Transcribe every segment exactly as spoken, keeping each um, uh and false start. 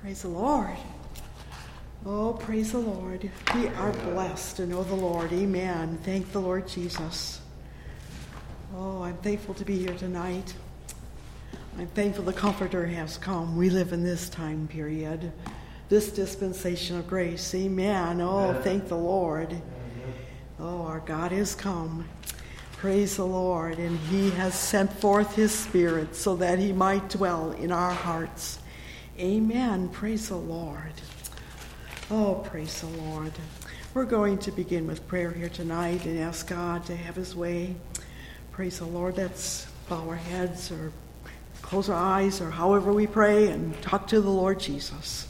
Praise the Lord. Oh, praise the Lord. We are blessed to know the Lord. Amen. Thank the Lord Jesus. Oh, I'm thankful to be here tonight. I'm thankful the Comforter has come. We live in this time period, this dispensation of grace. Amen. Oh, thank the Lord. Oh, our God has come. Praise the Lord. And he has sent forth his Spirit so that he might dwell in our hearts. Amen. Praise the Lord. Oh, praise the Lord. We're going to begin with prayer here tonight and ask God to have his way. Praise the Lord. Let's bow our heads or close our eyes or however we pray and talk to the Lord Jesus.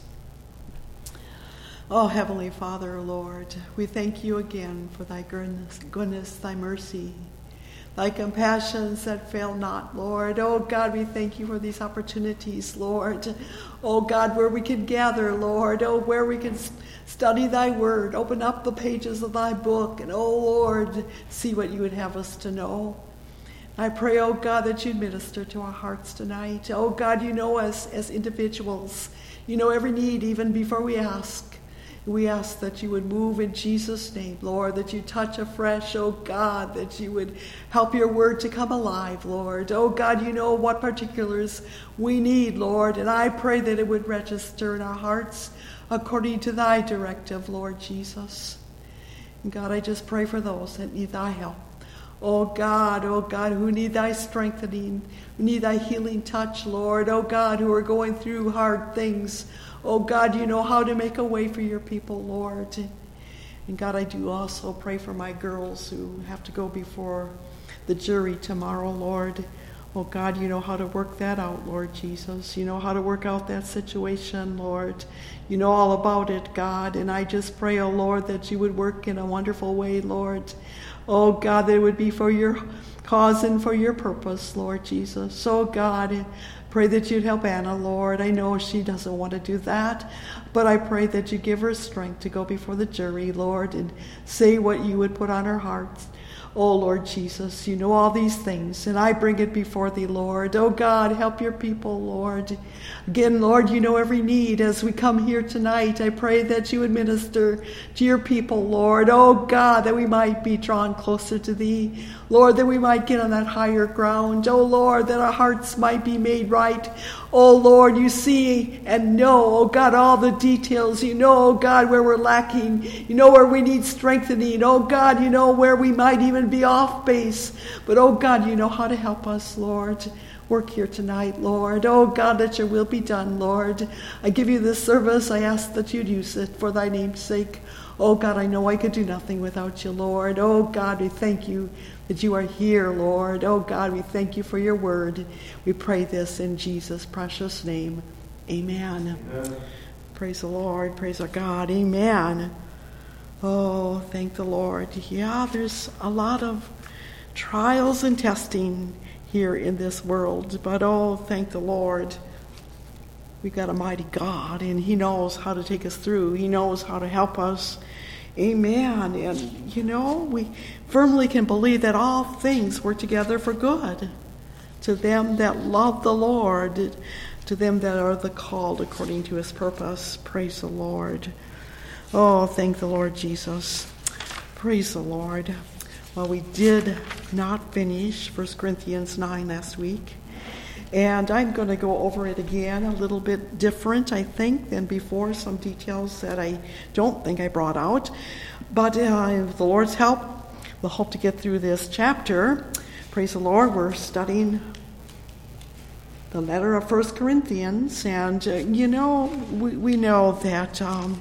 Oh, Heavenly Father, Lord, we thank you again for thy goodness, goodness, thy mercy, thy compassions that fail not, Lord. Oh, God, we thank you for these opportunities, Lord. Oh, God, where we can gather, Lord. Oh, where we can study thy word, open up the pages of thy book, and, oh, Lord, see what you would have us to know. I pray, oh, God, that you'd minister to our hearts tonight. Oh, God, you know us as individuals. You know every need even before we ask. We ask that you would move in Jesus' name, Lord, that you touch afresh, oh God, that you would help your word to come alive, Lord. Oh God, you know what particulars we need, Lord, and I pray that it would register in our hearts according to thy directive, Lord Jesus. And God, I just pray for those that need thy help. Oh God, oh God, who need thy strengthening, who need thy healing touch, Lord. Oh God, who are going through hard things. Oh God, you know how to make a way for your people, Lord. And God, I do also pray for my girls who have to go before the jury tomorrow, Lord. Oh God, you know how to work that out, Lord Jesus. You know how to work out that situation, Lord. You know all about it, God. And I just pray, oh Lord, that you would work in a wonderful way, Lord. Oh God, that it would be for your cause and for your purpose, Lord Jesus. So God, pray that you'd help Anna, Lord. I know she doesn't want to do that, but I pray that you give her strength to go before the jury, Lord, and say what you would put on her heart. Oh, Lord Jesus, you know all these things, and I bring it before thee, Lord. Oh, God, help your people, Lord. Again, Lord, you know every need as we come here tonight. I pray that you would minister to your people, Lord. Oh, God, that we might be drawn closer to thee. Lord, that we might get on that higher ground. Oh, Lord, that our hearts might be made right. Oh, Lord, you see and know, oh, God, all the details. You know, oh, God, where we're lacking. You know where we need strengthening. Oh, God, you know where we might even be off base. But, oh, God, you know how to help us, Lord. Work here tonight, Lord. Oh, God, that your will be done, Lord. I give you this service. I ask that you'd use it for thy name's sake. Oh, God, I know I could do nothing without you, Lord. Oh, God, we thank you that you are here, Lord. Oh, God, we thank you for your word. We pray this in Jesus' precious name. Amen. Amen. Praise the Lord. Praise our God. Amen. Oh, thank the Lord. Yeah, there's a lot of trials and testing here in this world, but oh, thank the Lord. We got a mighty God, and he knows how to take us through. He knows how to help us. Amen. And, you know, we firmly can believe that all things work together for good to them that love the Lord, to them that are the called according to his purpose. Praise the Lord. Oh, thank the Lord Jesus. Praise the Lord. Well, we did not finish First Corinthians nine last week. And I'm going to go over it again, a little bit different, I think, than before. Some details that I don't think I brought out. But uh, with the Lord's help, we'll hope to get through this chapter. Praise the Lord. We're studying the letter of First Corinthians. And, uh, you know, we, we know that um,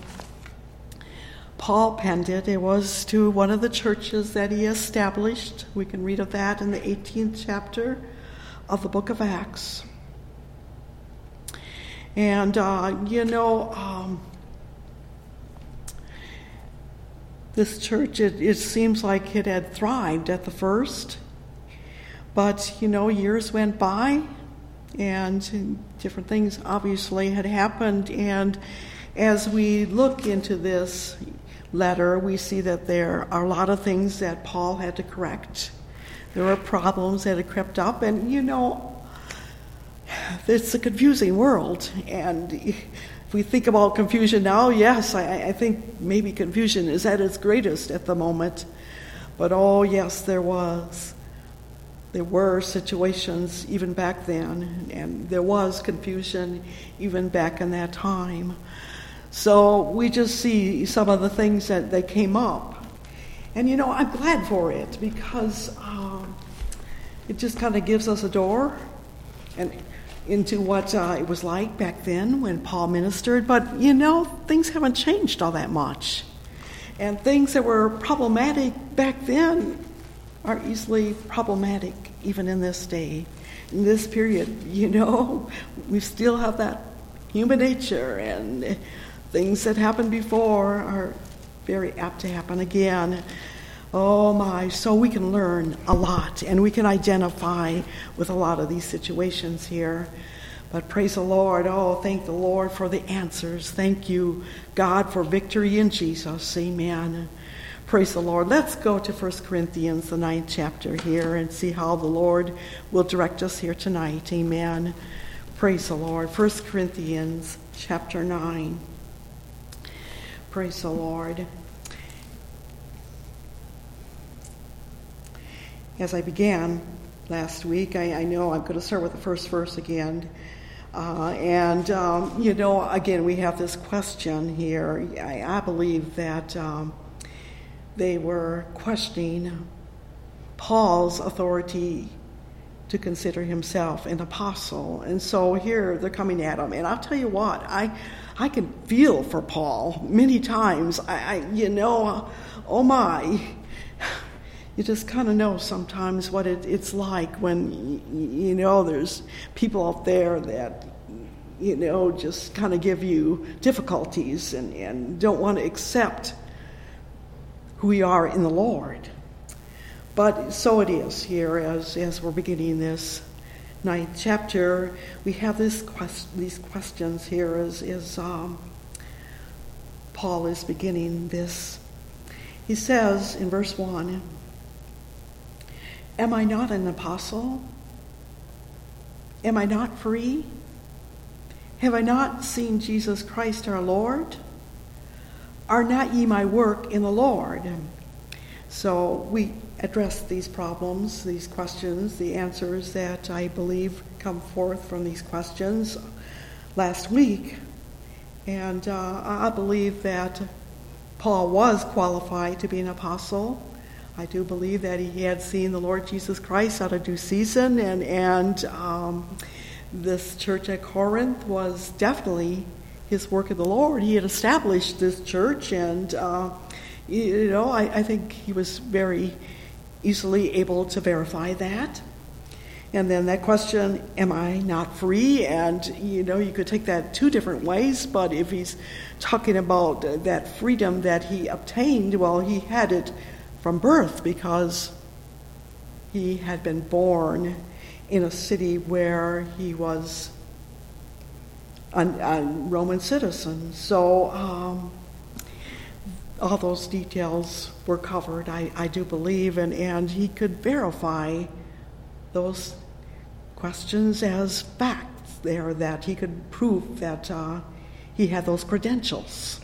Paul penned it. It was to one of the churches that he established. We can read of that in the eighteenth chapter of the book of Acts. And, uh, you know, um, this church, it, it seems like it had thrived at the first. But, you know, years went by, and different things obviously had happened. And as we look into this letter, we see that there are a lot of things that Paul had to correct. There were problems that had crept up, and, you know, it's a confusing world. And if we think about confusion now, yes, I, I think maybe confusion is at its greatest at the moment. But oh, yes, there was. There were situations even back then, and there was confusion even back in that time. So we just see some of the things that, that came up. And, you know, I'm glad for it because um, it just kind of gives us a door and into what uh, it was like back then when Paul ministered. But, you know, things haven't changed all that much. And things that were problematic back then are easily problematic even in this day, in this period. You know, we still have that human nature, and things that happened before are very apt to happen again. Oh my, so we can learn a lot, and we can identify with a lot of these situations here. But praise the Lord. Oh, thank the Lord for the answers. Thank you, God, for victory in Jesus. Amen. Praise the Lord. Let's go to First Corinthians, the ninth chapter here, and see how the Lord will direct us here tonight. Amen. Praise the Lord. First Corinthians chapter nine. Praise the Lord. As I began last week, I, I know I'm going to start with the first verse again. Uh, and, um, you know, again, we have this question here. I, I believe that um, they were questioning Paul's authority to consider himself an apostle. And so here they're coming at him. And I'll tell you what, I I can feel for Paul many times. I, I you know, oh my, you just kind of know sometimes what it, it's like when, you know, there's people out there that, you know, just kind of give you difficulties and, and don't want to accept who we are in the Lord. But so it is here as, as we're beginning this ninth chapter. We have this quest, these questions here as, as um, Paul is beginning this. He says in verse one, "Am I not an apostle? Am I not free? Have I not seen Jesus Christ our Lord? Are not ye my work in the Lord?" So we address these problems, these questions, the answers that I believe come forth from these questions last week. And uh, I believe that Paul was qualified to be an apostle. I do believe that he had seen the Lord Jesus Christ out of due season, and, and um, this church at Corinth was definitely his work of the Lord. He had established this church, and uh, you know, I, I think he was very easily able to verify that. And then that question, am I not free? And, you know, you could take that two different ways, but if he's talking about that freedom that he obtained, well, he had it from birth because he had been born in a city where he was a, a Roman citizen. So um, all those details were covered, I, I do believe, and, and he could verify those questions as facts there, that he could prove that uh, he had those credentials.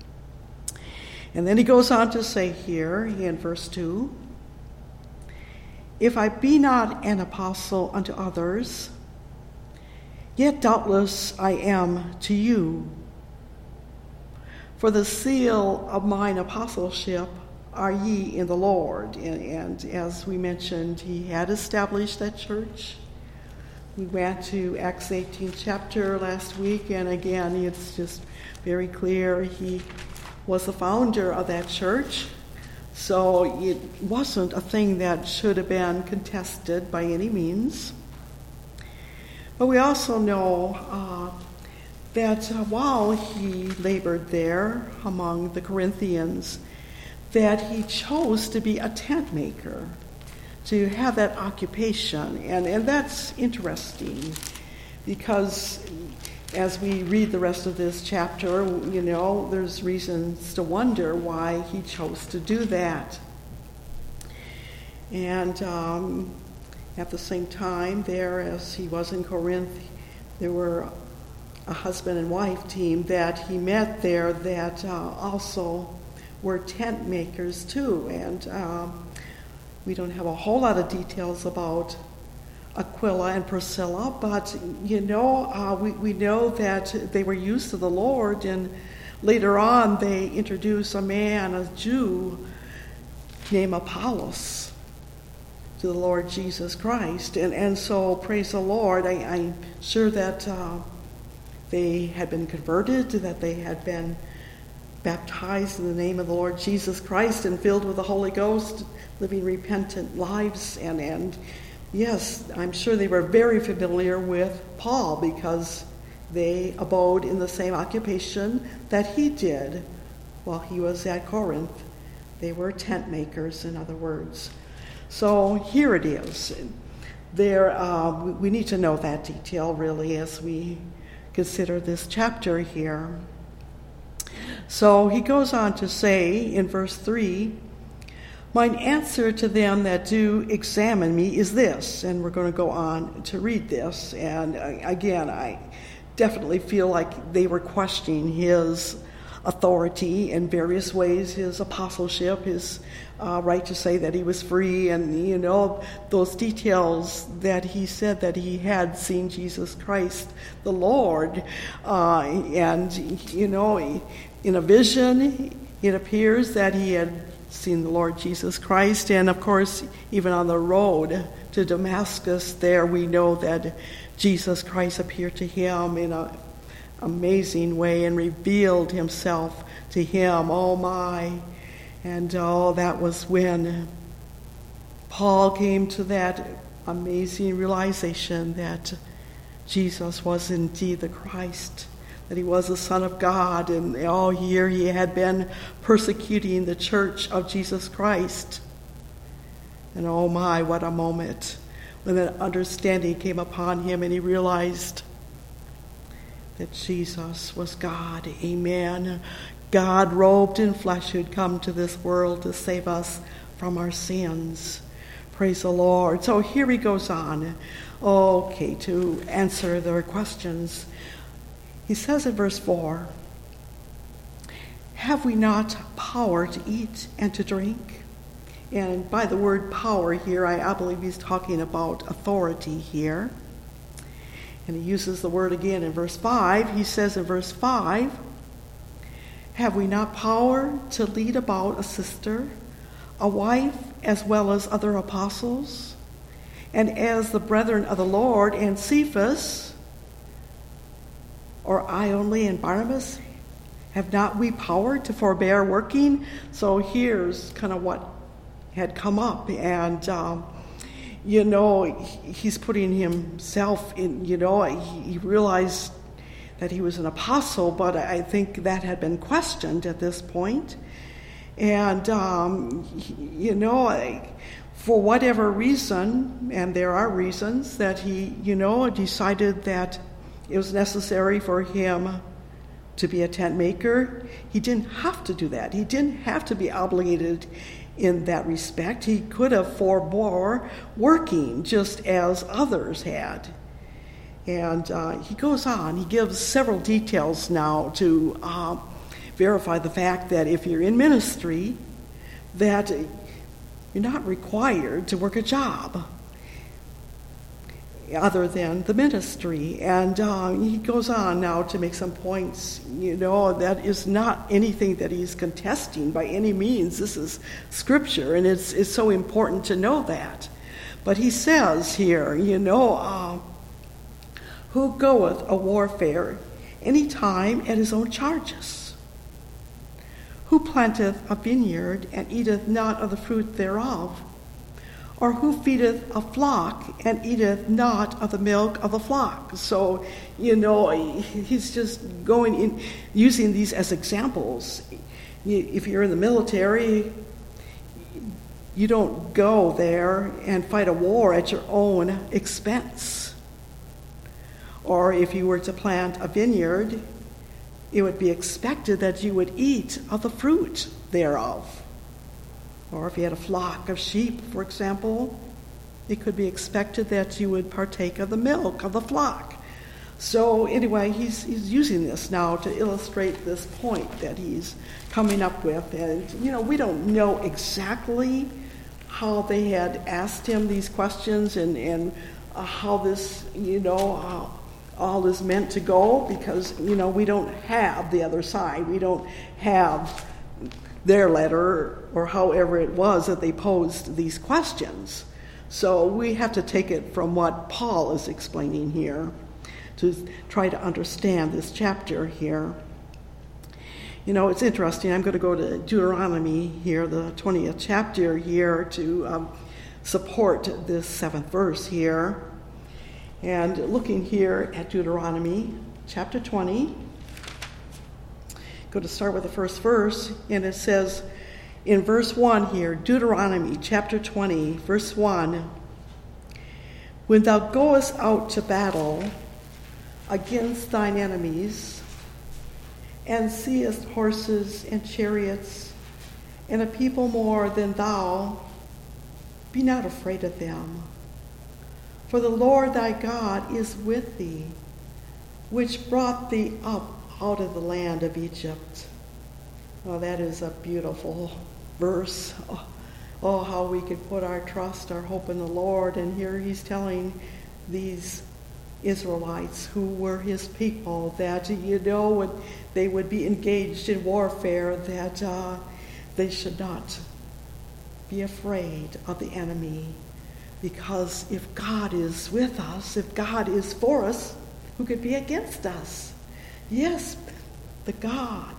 And then he goes on to say here in verse two, "If I be not an apostle unto others, yet doubtless I am to you. For the seal of mine apostleship are ye in the Lord." And, and as we mentioned, he had established that church. We went to Acts eighteenth chapter last week, and again, it's just very clear he was the founder of that church. So it wasn't a thing that should have been contested by any means. But we also know uh, that uh, while he labored there among the Corinthians, that he chose to be a tent maker, to have that occupation. And, and that's interesting because as we read the rest of this chapter, you know, there's reasons to wonder why he chose to do that. And um, at the same time, there, as he was in Corinth, there were a husband and wife team that he met there that uh, also were tent makers too. And um, we don't have a whole lot of details about Aquila and Priscilla, but you know, uh, we, we know that they were used to the Lord, and later on they introduce a man, a Jew named Apollos, to the Lord Jesus Christ. And, and so, praise the Lord, I, I'm sure that uh, they had been converted, that they had been baptized in the name of the Lord Jesus Christ and filled with the Holy Ghost, living repentant lives. And, and yes, I'm sure they were very familiar with Paul because they abode in the same occupation that he did while he was at Corinth. They were tent makers, in other words. So here it is. There, uh, we need to know that detail, really, as we consider this chapter here. So he goes on to say in verse three, "Mine answer to them that do examine me is this," and we're going to go on to read this. And uh, again, I definitely feel like they were questioning his authority in various ways, his apostleship, his uh, right to say that he was free, and, you know, those details that he said that he had seen Jesus Christ, the Lord. Uh, and, you know, in a vision, it appears that he had seen the Lord Jesus Christ. And, of course, even on the road to Damascus there, we know that Jesus Christ appeared to him in an amazing way and revealed himself to him. Oh, my. And, oh, that was when Paul came to that amazing realization that Jesus was indeed the Christ, that he was the Son of God, and all year he had been persecuting the church of Jesus Christ. And oh my, what a moment when that understanding came upon him and he realized that Jesus was God. Amen. God robed in flesh who had come to this world to save us from our sins. Praise the Lord. So here he goes on, okay, to answer their questions. He says in verse four, "Have we not power to eat and to drink?" And by the word power here, I, I believe he's talking about authority here. And he uses the word again in verse five. He says in verse five, "Have we not power to lead about a sister, a wife, as well as other apostles, and as the brethren of the Lord, and Cephas, or I only, and Barnabas? Have not we power to forbear working?" So here's kind of what had come up. And, um, you know, he's putting himself in, you know, he, he realized that he was an apostle, but I think that had been questioned at this point. And, um, you know, for whatever reason, and there are reasons, that he, you know, decided that it was necessary for him to be a tent maker. He didn't have to do that. He didn't have to be obligated in that respect. He could have forbore working just as others had. And uh, he goes on. He gives several details now to uh, verify the fact that if you're in ministry, that you're not required to work a job other than the ministry. And uh, he goes on now to make some points. You know, that is not anything that he's contesting by any means. This is scripture, and it's, it's so important to know that. But he says here, you know, uh, "Who goeth a warfare any time at his own charges? Who planteth a vineyard and eateth not of the fruit thereof? Or who feedeth a flock and eateth not of the milk of the flock?" So, you know, he's just going in, using these as examples. If you're in the military, you don't go there and fight a war at your own expense. Or if you were to plant a vineyard, it would be expected that you would eat of the fruit thereof. Or if you had a flock of sheep, for example, it could be expected that you would partake of the milk of the flock. So anyway, he's he's using this now to illustrate this point that he's coming up with. And, you know, we don't know exactly how they had asked him these questions and, and uh, how this, you know, how all is meant to go, because, you know, we don't have the other side. We don't have their letter or however it was that they posed these questions. So we have to take it from what Paul is explaining here to try to understand this chapter here. You know, it's interesting. I'm going to go to Deuteronomy here, the twentieth chapter here, to um, support this seventh verse here. And looking here at Deuteronomy chapter twenty, go to start with the first verse, and it says in verse one here, Deuteronomy chapter twenty, verse one, when thou goest out to battle against thine enemies, and seest horses and chariots, and a people more than thou, be not afraid of them. For the Lord thy God is with thee, which brought thee up out of the land of Egypt. Oh, that is a beautiful verse. Oh, oh, how we could put our trust, our hope in the Lord. And here he's telling these Israelites who were his people that, you know, when they would be engaged in warfare, that uh, they should not be afraid of the enemy. Because if God is with us, if God is for us, who could be against us? Yes, the God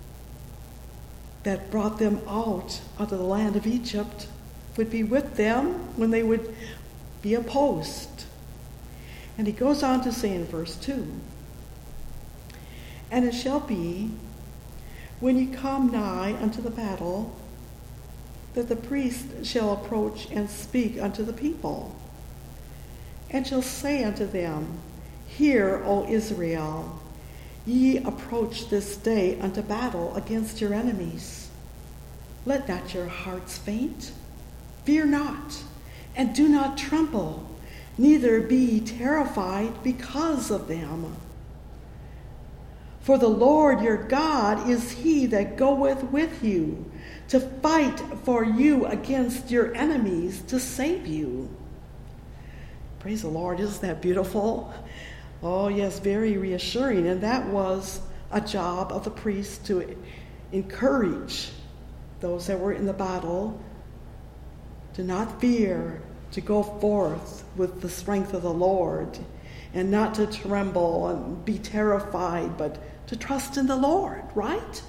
that brought them out of the land of Egypt would be with them when they would be opposed. And he goes on to say in verse two, and it shall be, when ye come nigh unto the battle, that the priest shall approach and speak unto the people, and shall say unto them, Hear, O Israel, ye approach this day unto battle against your enemies. Let not your hearts faint. Fear not, and do not tremble, neither be ye terrified because of them. For the Lord your God is he that goeth with you, to fight for you against your enemies, to save you. Praise the Lord. Isn't that beautiful? Oh, yes, very reassuring. And that was a job of the priest, to encourage those that were in the battle to not fear, to go forth with the strength of the Lord, and not to tremble and be terrified, but to trust in the Lord, right?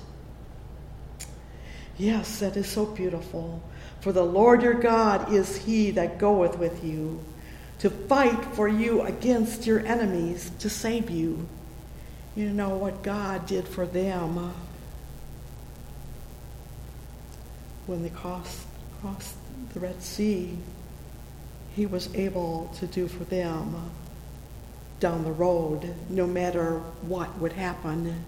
Yes, that is so beautiful. For the Lord your God is he that goeth with you, to fight for you against your enemies, to save you. You know what God did for them when they crossed, crossed the Red Sea. He was able to do for them down the road, no matter what would happen.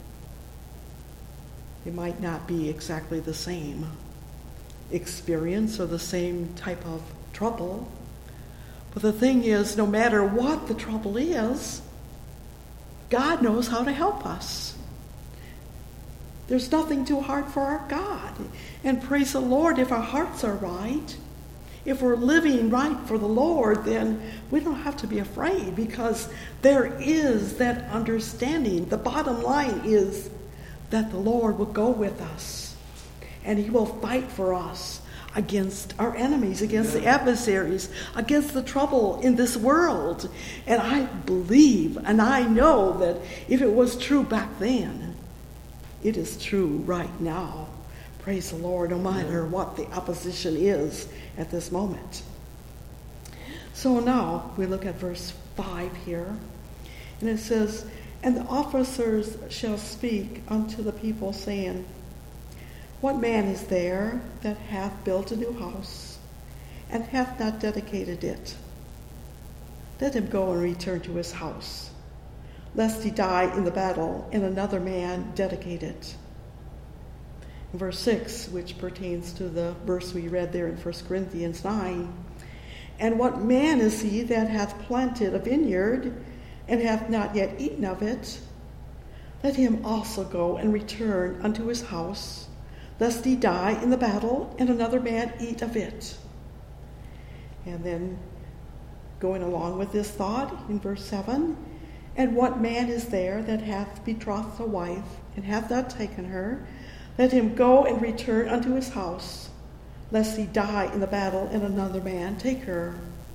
It might not be exactly the same experience or the same type of trouble. But the thing is, no matter what the trouble is, God knows how to help us. There's nothing too hard for our God. And praise the Lord, if our hearts are right, if we're living right for the Lord, then we don't have to be afraid, because there is that understanding. The bottom line is that the Lord will go with us, and he will fight for us against our enemies, against the adversaries, against the trouble in this world. And I believe, and I know that if it was true back then, it is true right now. Praise the Lord, no matter what the opposition is at this moment. So now we look at verse five here, and it says, And the officers shall speak unto the people, saying, What man is there that hath built a new house, and hath not dedicated it? Let him go and return to his house, lest he die in the battle, and another man dedicate it. In verse six, which pertains to the verse we read there in First Corinthians nine, And what man is he that hath planted a vineyard, and hath not yet eaten of it, let him also go and return unto his house, lest he die in the battle, and another man eat of it. And then going along with this thought, in verse seven, and what man is there that hath betrothed a wife, and hath not taken her? Let him go and return unto his house, lest he die in the battle, and another man take her.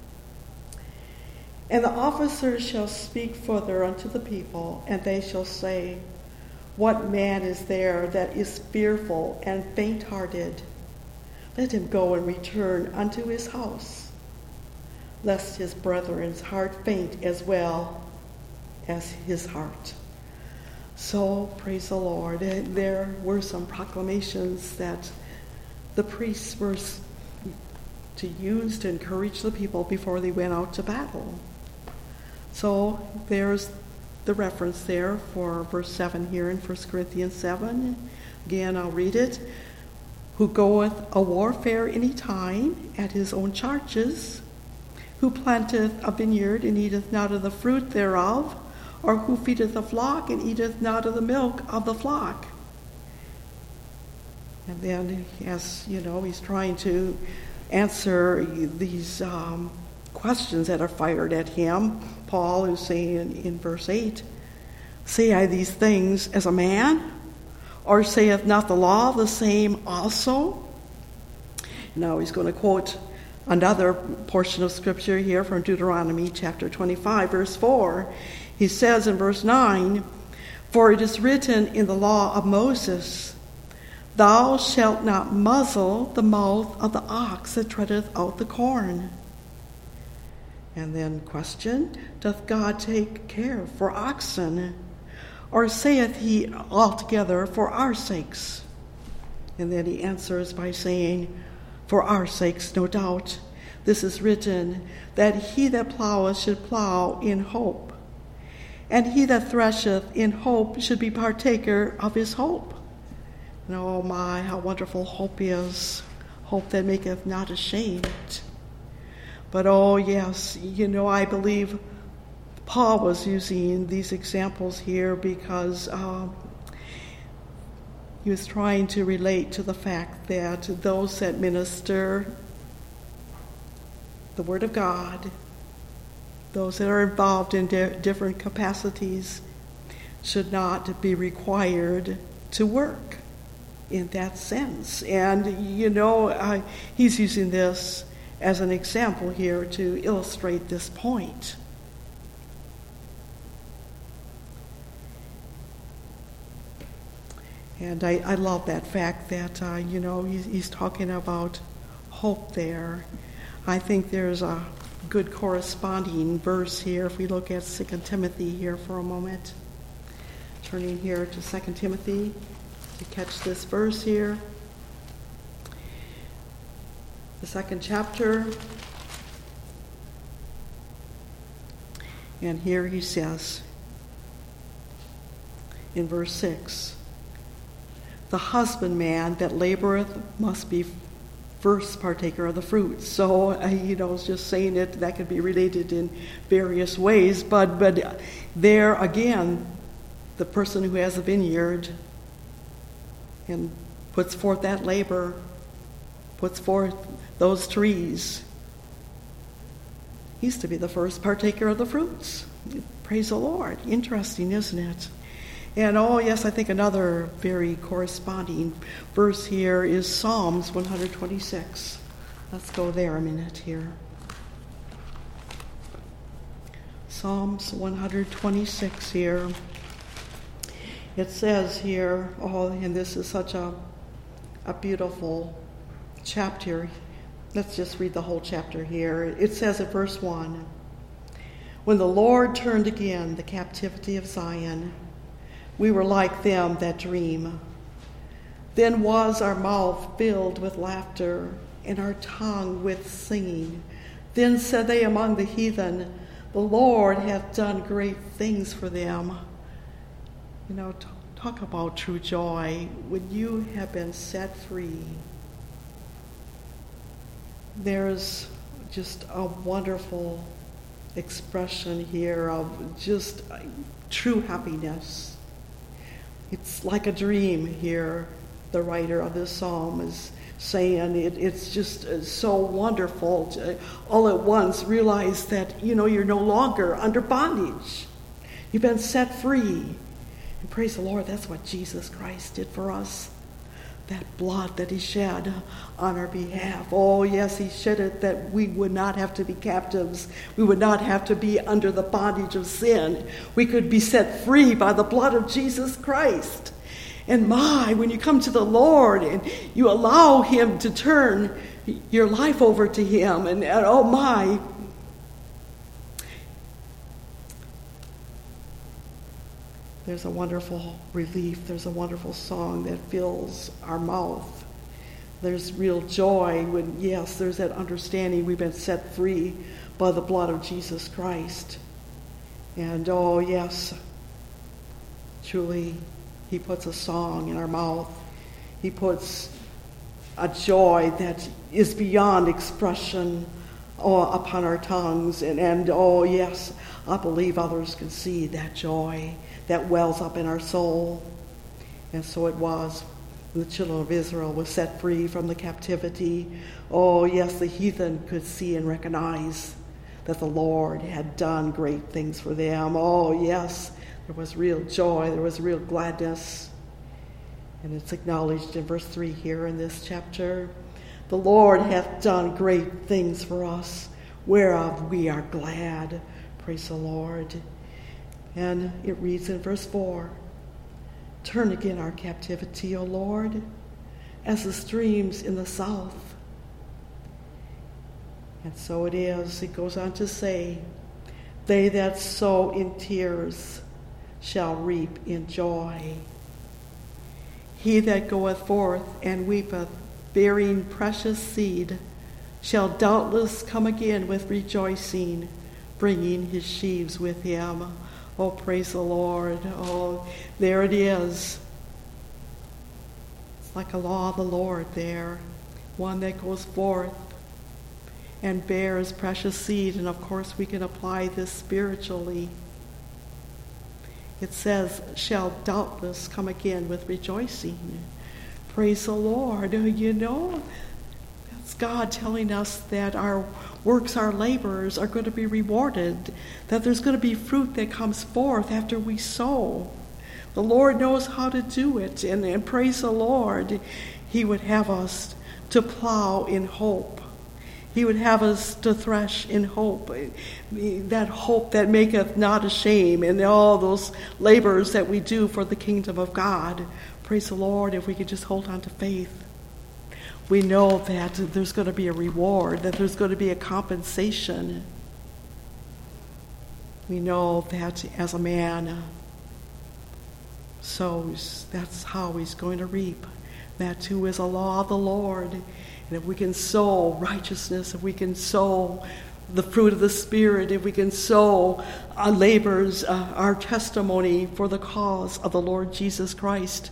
And the officers shall speak further unto the people, and they shall say, what man is there that is fearful and faint-hearted? Let him go and return unto his house, lest his brethren's heart faint as well as his heart. So, praise the Lord. There were some proclamations that the priests were to use to encourage the people before they went out to battle. So there's the reference there for verse seven here in First Corinthians seven. Again, I'll read it. Who goeth a warfare any time at his own charges, who planteth a vineyard and eateth not of the fruit thereof, or who feedeth a flock and eateth not of the milk of the flock. And then, as you know, he's trying to answer these um, questions that are fired at him. Paul is saying in verse eight, say I these things as a man, or saith not the law the same also? Now he's going to quote another portion of scripture here from Deuteronomy chapter twenty-five, verse four. He says in verse nine, for it is written in the law of Moses, thou shalt not muzzle the mouth of the ox that treadeth out the corn. And then question, doth God take care for oxen? Or saith he altogether for our sakes? And then he answers by saying, for our sakes, no doubt. This is written, that he that ploweth should plow in hope, and he that thresheth in hope should be partaker of his hope. And oh my, how wonderful hope is, hope that maketh not ashamed. But oh yes, you know, I believe Paul was using these examples here because um, he was trying to relate to the fact that those that minister the Word of God, those that are involved in di- different capacities, should not be required to work in that sense. And, you know, uh, he's using this as an example here to illustrate this point. And I, I love that fact that, uh, you know, he's, he's talking about hope there. I think there's a good corresponding verse here if we look at Second Timothy here for a moment. Turning here to Second Timothy to catch this verse here. The second chapter. And here he says in verse six, the husbandman that laboreth must be first partaker of the fruit. So, uh, you know, I was just saying it, that could be related in various ways, but, but there again, the person who has a vineyard and puts forth that labor, puts forth those trees, he's to be the first partaker of the fruits. Praise the Lord. Interesting, isn't it? And oh yes, I think another very corresponding verse here is Psalms one twenty-six. Let's go there a minute here. Psalms one twenty-six here. It says here, oh, and this is such a, a beautiful chapter. Let's just read the whole chapter here. It says at verse one, when the Lord turned again the captivity of Zion, we were like them that dream. Then was our mouth filled with laughter, and our tongue with singing. Then said they among the heathen, the Lord hath done great things for them. You know, t- talk about true joy. When you have been set free, there's just a wonderful expression here of just true happiness. It's like a dream here, the writer of this psalm is saying. It, it's just so wonderful to all at once realize that, you know, you're no longer under bondage. You've been set free. And praise the Lord, that's what Jesus Christ did for us. That blood that he shed on our behalf. Oh, yes, he shed it that we would not have to be captives. We would not have to be under the bondage of sin. We could be set free by the blood of Jesus Christ. And my, when you come to the Lord and you allow him to turn your life over to him, and, and oh my, there's a wonderful relief. There's a wonderful song that fills our mouth. There's real joy when, yes, there's that understanding we've been set free by the blood of Jesus Christ. And oh, yes, truly, he puts a song in our mouth. He puts a joy that is beyond expression oh, upon our tongues. And, and oh, yes, I believe others can see that joy that wells up in our soul. And so it was when the children of Israel were set free from the captivity. Oh, yes, the heathen could see and recognize that the Lord had done great things for them. Oh, yes, there was real joy. There was real gladness. And it's acknowledged in verse three here in this chapter. The Lord hath done great things for us, whereof we are glad. Praise the Lord. And it reads in verse four, turn again our captivity, O Lord, as the streams in the south. And so it is. It goes on to say, they that sow in tears shall reap in joy. He that goeth forth and weepeth, bearing precious seed, shall doubtless come again with rejoicing, bringing his sheaves with him. Oh, praise the Lord. Oh, there it is. It's like a law of the Lord there. One that goes forth and bears precious seed. And of course, we can apply this spiritually. It says, shall doubtless come again with rejoicing. Praise the Lord. You know, that's God telling us that our works, our labors are going to be rewarded, that there's going to be fruit that comes forth after we sow. The Lord knows how to do it, and, and praise the Lord, he would have us to plow in hope. He would have us to thresh in hope, that hope that maketh not ashamed, and all those labors that we do for the kingdom of God. Praise the Lord, if we could just hold on to faith. We know that there's going to be a reward, that there's going to be a compensation. We know that as a man sows, that's how he's going to reap. That too is a law of the Lord. And if we can sow righteousness, if we can sow the fruit of the Spirit, if we can sow our labors, uh, our testimony for the cause of the Lord Jesus Christ,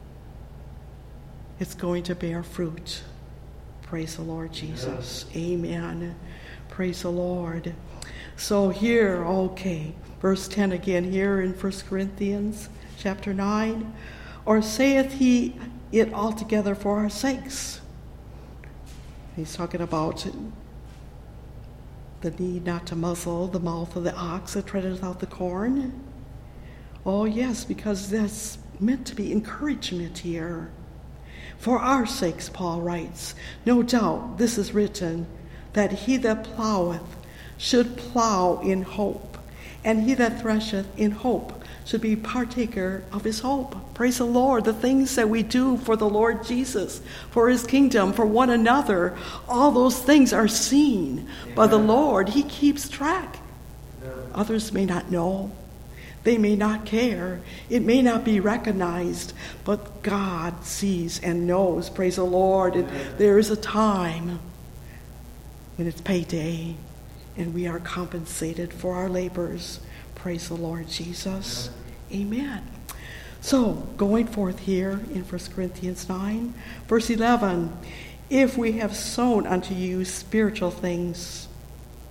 it's going to bear fruit. Praise the Lord Jesus. Amen. Amen. Praise the Lord. So here, okay, verse ten again here in First Corinthians chapter nine. Or saith he it altogether for our sakes? He's talking about the need not to muzzle the mouth of the ox that treadeth out the corn. Oh yes, because that's meant to be encouragement here. For our sakes, Paul writes, no doubt this is written, that he that ploweth should plow in hope, and he that thresheth in hope should be partaker of his hope. Praise the Lord. The things that we do for the Lord Jesus, for his kingdom, for one another, all those things are seen Amen. By the Lord. He keeps track. Amen. Others may not know. They may not care. It may not be recognized, but God sees and knows. Praise the Lord. And there is a time when it's payday and we are compensated for our labors. Praise the Lord Jesus. Amen. So, going forth here in First Corinthians nine, verse eleven, if we have sown unto you spiritual things,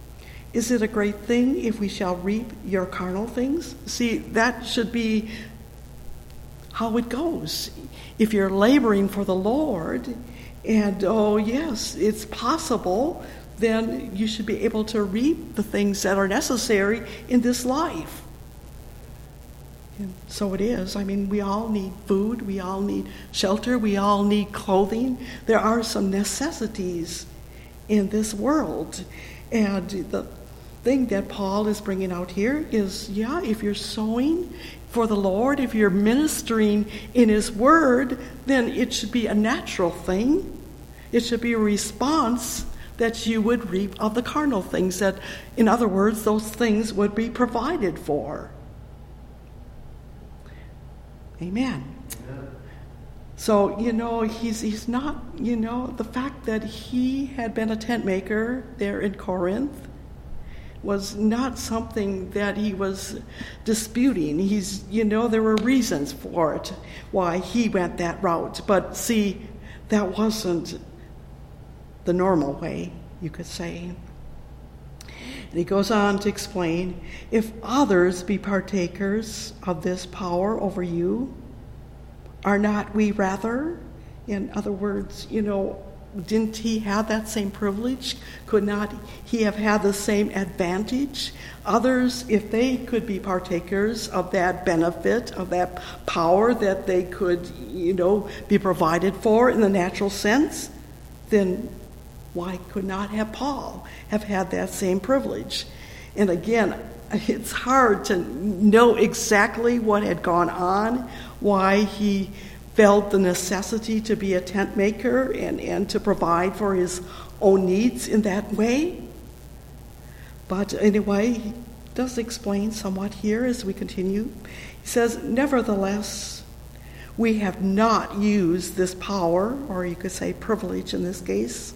Is it a great thing if we shall reap your carnal things? See, that should be how it goes. If you're laboring for the Lord, and oh yes, it's possible, then you should be able to reap the things that are necessary in this life. And so it is. I mean, we all need food, we all need shelter, we all need clothing. There are some necessities in this world. And the thing that Paul is bringing out here is, yeah, if you're sowing for the Lord, if you're ministering in his word, then it should be a natural thing. It should be a response that you would reap of the carnal things, that, in other words, those things would be provided for. Amen. Amen. So, you know, he's he's not, you know, the fact that he had been a tent maker there in Corinth was not something that he was disputing. He's, you know, there were reasons for it, why he went that route. But see, that wasn't the normal way, you could say. And he goes on to explain, if others be partakers of this power over you, are not we rather? In other words, you know, didn't he have that same privilege? Could not he have had the same advantage? Others, if they could be partakers of that benefit, of that power that they could, you know, be provided for in the natural sense, then why could not have Paul have had that same privilege? And again, it's hard to know exactly what had gone on, why he felt the necessity to be a tent maker and, and to provide for his own needs in that way. But anyway, he does explain somewhat here as we continue. He says, nevertheless, we have not used this power, or you could say privilege in this case,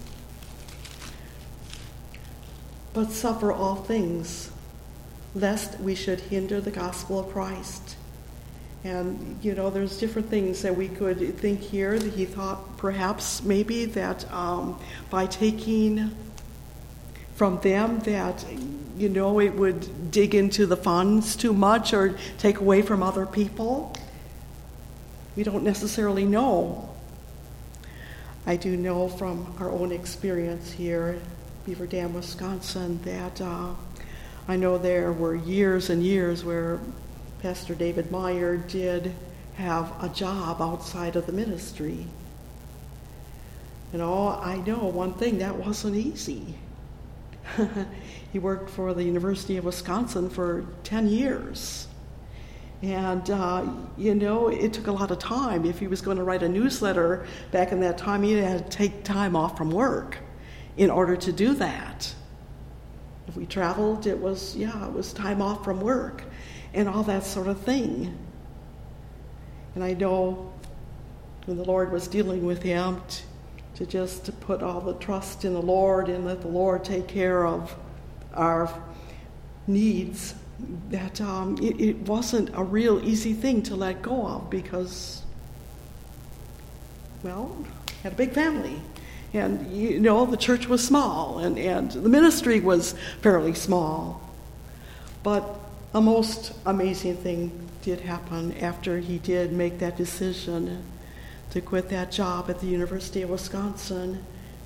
but suffer all things, lest we should hinder the gospel of Christ. And, you know, there's different things that we could think here. That he thought perhaps maybe that um, by taking from them that, you know, it would dig into the funds too much or take away from other people. We don't necessarily know. I do know from our own experience here, Beaver Dam, Wisconsin, that uh, I know there were years and years where Pastor David Meyer did have a job outside of the ministry. And all I know one thing, that wasn't easy. He worked for the University of Wisconsin for ten years. And, uh, you know, it took a lot of time. If he was going to write a newsletter back in that time, he had to take time off from work in order to do that. If we traveled, it was, yeah, it was time off from work and all that sort of thing. And I know when the Lord was dealing with him t- to just to put all the trust in the Lord and let the Lord take care of our needs, that um, it, it wasn't a real easy thing to let go of because, well, had a big family. And, you know, the church was small and, and the ministry was fairly small. But a most amazing thing did happen after he did make that decision to quit that job at the University of Wisconsin.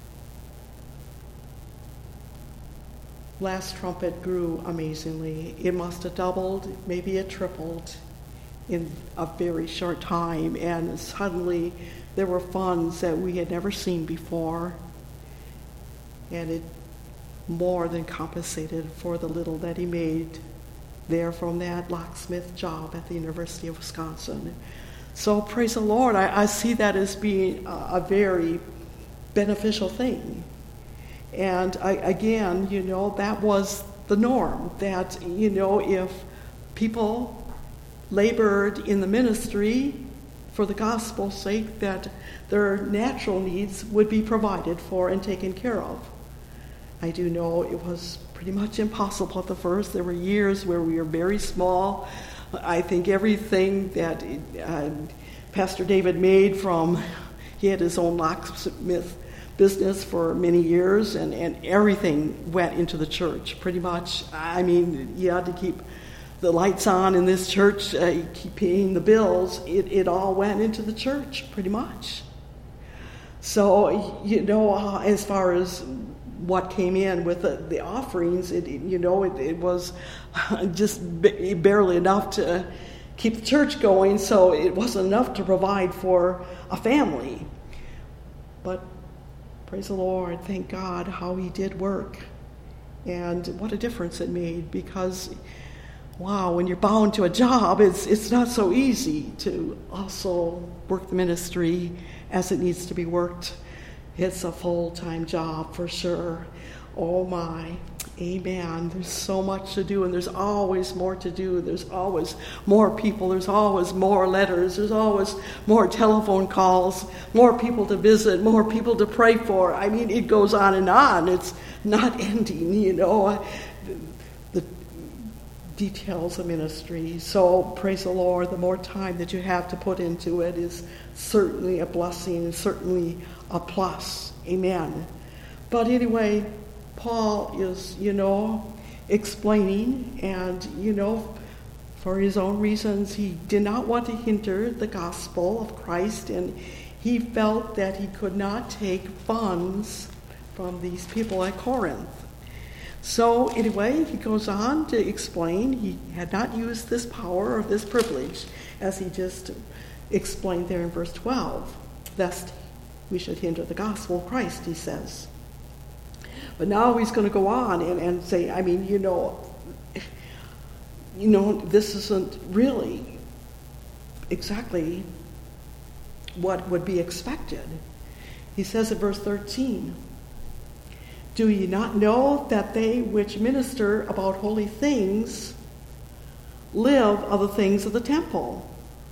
Last Trumpet grew amazingly. It must have doubled, maybe it tripled in a very short time. And suddenly there were funds that we had never seen before. And it more than compensated for the little that he made there from that locksmith job at the University of Wisconsin. So praise the Lord. I, I see that as being a, a very beneficial thing. And I, again, you know, that was the norm, that, you know, if people labored in the ministry for the gospel's sake, that their natural needs would be provided for and taken care of. I do know it was pretty much impossible at the first. There were years where we were very small. I think everything that uh, Pastor David made from, he had his own locksmith business for many years, and, and everything went into the church, pretty much. I mean, you had to keep the lights on in this church, uh, keep paying the bills. It, it all went into the church, pretty much. So, you know, uh, as far as what came in with the, the offerings, it, it, you know, it, it was just b- barely enough to keep the church going, so it wasn't enough to provide for a family. But praise the Lord, thank God how he did work. And what a difference it made, because, wow, when you're bound to a job, it's it's not so easy to also work the ministry as it needs to be worked. It's a full-time job for sure. Oh my, amen. There's so much to do, and there's always more to do. There's always more people. There's always more letters. There's always more telephone calls, more people to visit, more people to pray for. I mean, it goes on and on. It's not ending, you know, the details of ministry. So praise the Lord, the more time that you have to put into it is certainly a blessing and certainly a plus. Amen. But anyway, Paul is, you know, explaining, and, you know, for his own reasons, he did not want to hinder the gospel of Christ, and he felt that he could not take funds from these people at Corinth. So anyway, he goes on to explain he had not used this power or this privilege, as he just explained there in verse twelve, lest we should hinder the gospel of Christ, he says. But now he's going to go on and, and say, I mean, you know, you know, this isn't really exactly what would be expected. He says in verse thirteen, do ye not know that they which minister about holy things live of the things of the temple?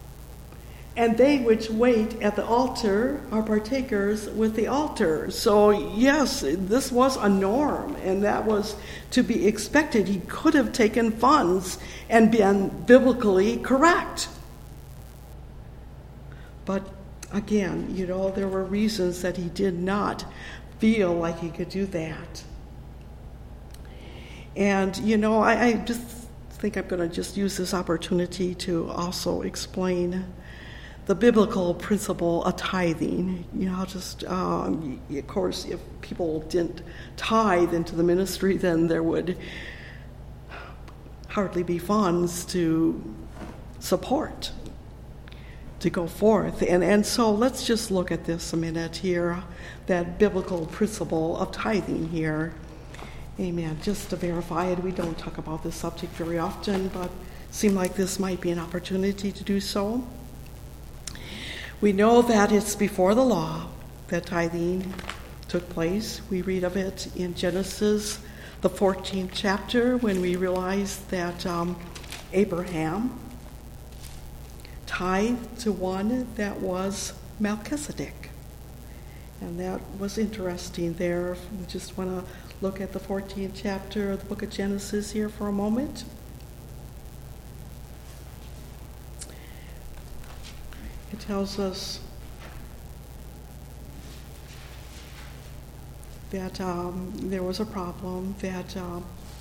And they which wait at the altar are partakers with the altar. So yes, this was a norm, and that was to be expected. He could have taken funds and been biblically correct. But again, you know, there were reasons that he did not feel like he could do that. And, you know, I, I just think I'm going to just use this opportunity to also explain the biblical principle of tithing. You know, just, um, of course, if people didn't tithe into the ministry, then there would hardly be funds to support, to go forth. And, and so let's just look at this a minute here, that biblical principle of tithing here. Amen. Just to verify it, we don't talk about this subject very often, but it seemed like this might be an opportunity to do so. We know that it's before the law that tithing took place. We read of it in Genesis, the fourteenth chapter, when we realize that um, Abraham tithed to one that was Melchizedek. And that was interesting there. We just want to look at the fourteenth chapter of the book of Genesis here for a moment. It tells us that um, there was a problem, that um,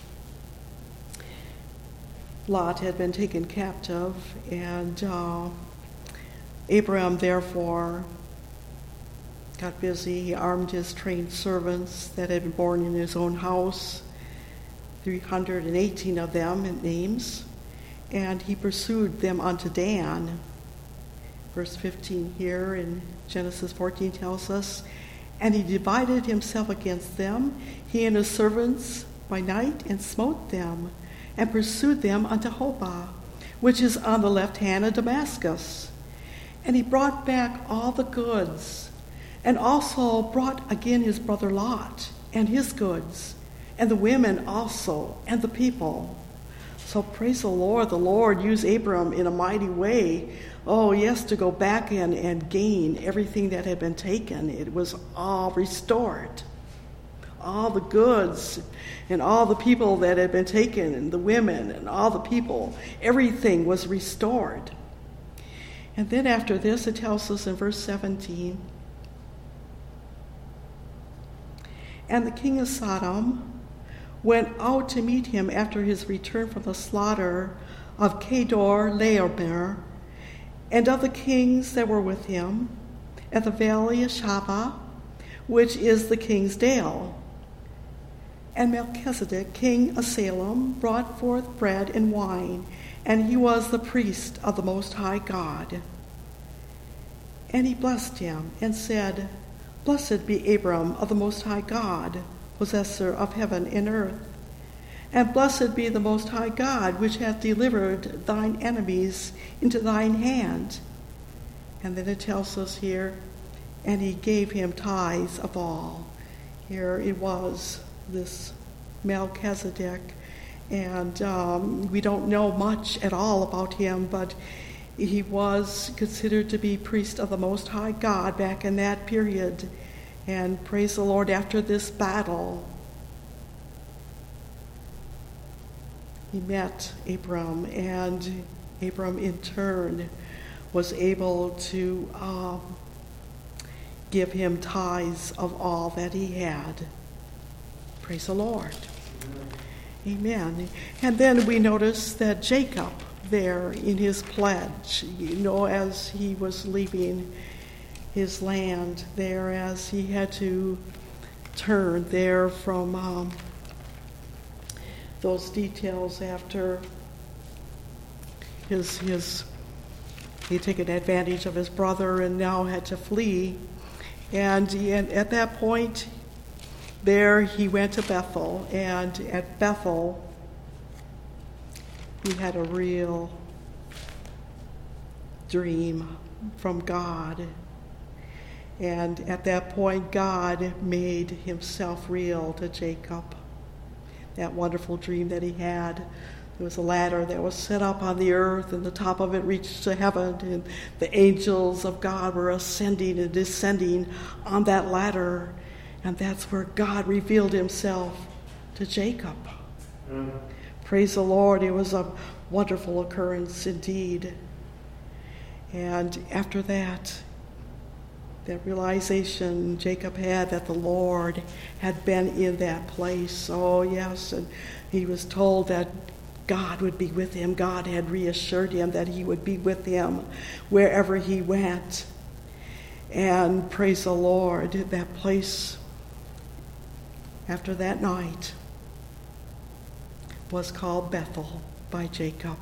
Lot had been taken captive, and uh, Abraham therefore got busy. He armed his trained servants that had been born in his own house, three hundred eighteen of them in names, and he pursued them unto Dan. Verse fifteen here in Genesis fourteen tells us, and he divided himself against them, he and his servants by night, and smote them, and pursued them unto Hobah, which is on the left hand of Damascus. And he brought back all the goods, and also brought again his brother Lot, and his goods, and the women also, and the people. So praise the Lord, the Lord used Abram in a mighty way. Oh, yes, to go back in and gain everything that had been taken. It was all restored. All the goods and all the people that had been taken, and the women and all the people, everything was restored. And then after this, it tells us in verse seventeen, And the king of Sodom went out to meet him after his return from the slaughter of Kedor Laomer, and of the kings that were with him, at the valley of Shaveh, which is the king's dale. And Melchizedek, king of Salem, brought forth bread and wine, and he was the priest of the Most High God. And he blessed him and said, Blessed be Abram of the Most High God, possessor of heaven and earth. And blessed be the Most High God, which hath delivered thine enemies into thine hand. And then it tells us here, and he gave him tithes of all. Here it was, this Melchizedek. And um, we don't know much at all about him, but he was considered to be priest of the Most High God back in that period. And praise the Lord, after this battle, he met Abram, and Abram in turn was able to um, give him tithes of all that he had. Praise the Lord. Amen. And then we notice that Jacob there in his pledge, you know, as he was leaving his land there, as he had to turn there from um, those details after his his he'd taken advantage of his brother and now had to flee. And, he, and at that point there he went to Bethel, and at Bethel he had a real dream from God. And at that point, God made himself real to Jacob. That wonderful dream that he had. There was a ladder that was set up on the earth, and the top of it reached to heaven, and the angels of God were ascending and descending on that ladder. And that's where God revealed himself to Jacob. Mm. Praise the Lord. It was a wonderful occurrence indeed. And after that, that realization Jacob had that the Lord had been in that place. Oh, yes. And he was told that God would be with him. God had reassured him that he would be with him wherever he went. And praise the Lord, that place after that night was called Bethel by Jacob.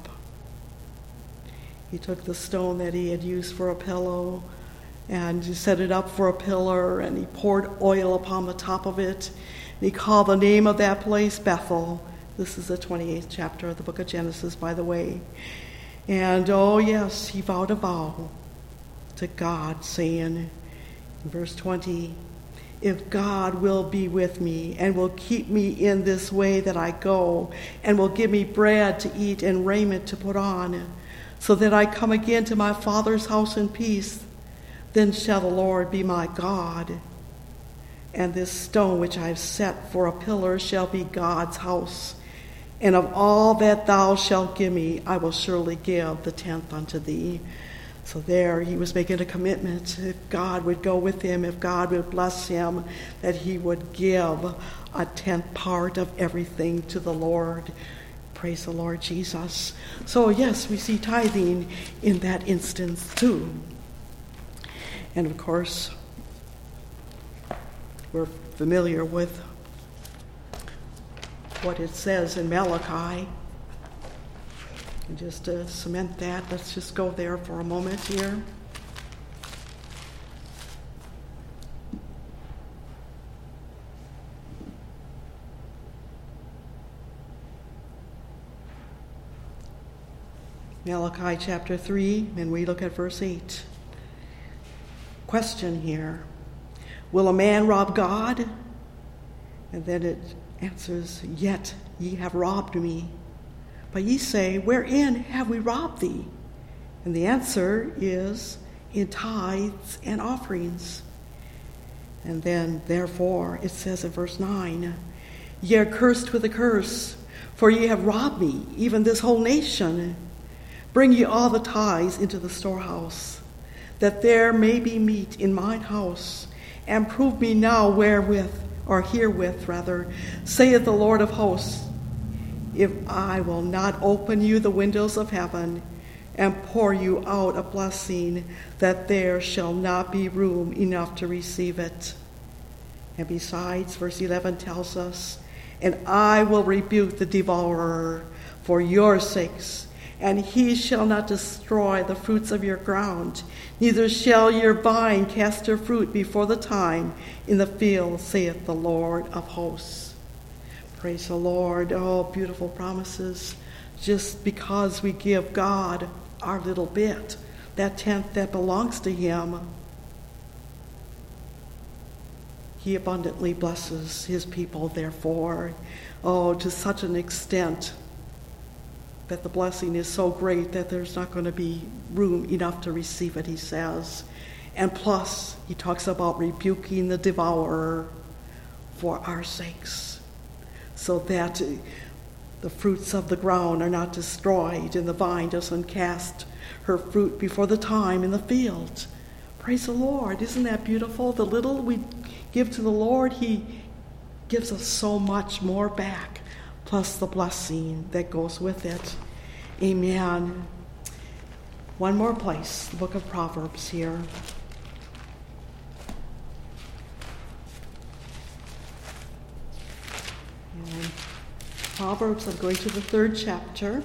He took the stone that he had used for a pillow and he set it up for a pillar, and he poured oil upon the top of it. And he called the name of that place Bethel. This is the twenty-eighth chapter of the book of Genesis, by the way. And oh yes, he vowed a vow to God, saying in verse twenty, if God will be with me and will keep me in this way that I go, and will give me bread to eat and raiment to put on, so that I come again to my Father's house in peace, then shall the Lord be my God. And this stone which I have set for a pillar shall be God's house. And of all that thou shalt give me, I will surely give the tenth unto thee. So there he was making a commitment. If God would go with him, if God would bless him, that he would give a tenth part of everything to the Lord. Praise the Lord Jesus. So yes, we see tithing in that instance too. And of course, we're familiar with what it says in Malachi. And just to cement that, let's just go there for a moment here. Malachi chapter three, and we look at verse eight. Question here. Will a man rob God? And then it answers, yet ye have robbed me. But ye say, wherein have we robbed thee? And the answer is, in tithes and offerings. And then, therefore, it says in verse nine, ye are cursed with a curse, for ye have robbed me, even this whole nation. Bring ye all the tithes into the storehouse, that there may be meat in mine house, and prove me now wherewith or herewith rather, saith the Lord of hosts, if I will not open you the windows of heaven and pour you out a blessing, that there shall not be room enough to receive it. And besides, verse eleven tells us, and I will rebuke the devourer for your sakes, and he shall not destroy the fruits of your ground, neither shall your vine cast her fruit before the time in the field, saith the Lord of hosts. Praise the Lord. Oh, beautiful promises. Just because we give God our little bit, that tenth that belongs to him, he abundantly blesses his people, therefore. Oh, to such an extent that the blessing is so great that there's not going to be room enough to receive it, he says. And plus, he talks about rebuking the devourer for our sakes, so that the fruits of the ground are not destroyed and the vine doesn't cast her fruit before the time in the field. Praise the Lord. Isn't that beautiful? The little we give to the Lord, he gives us so much more back, plus the blessing that goes with it. Amen. One more place, the book of Proverbs here. And Proverbs, I'm going to the third chapter.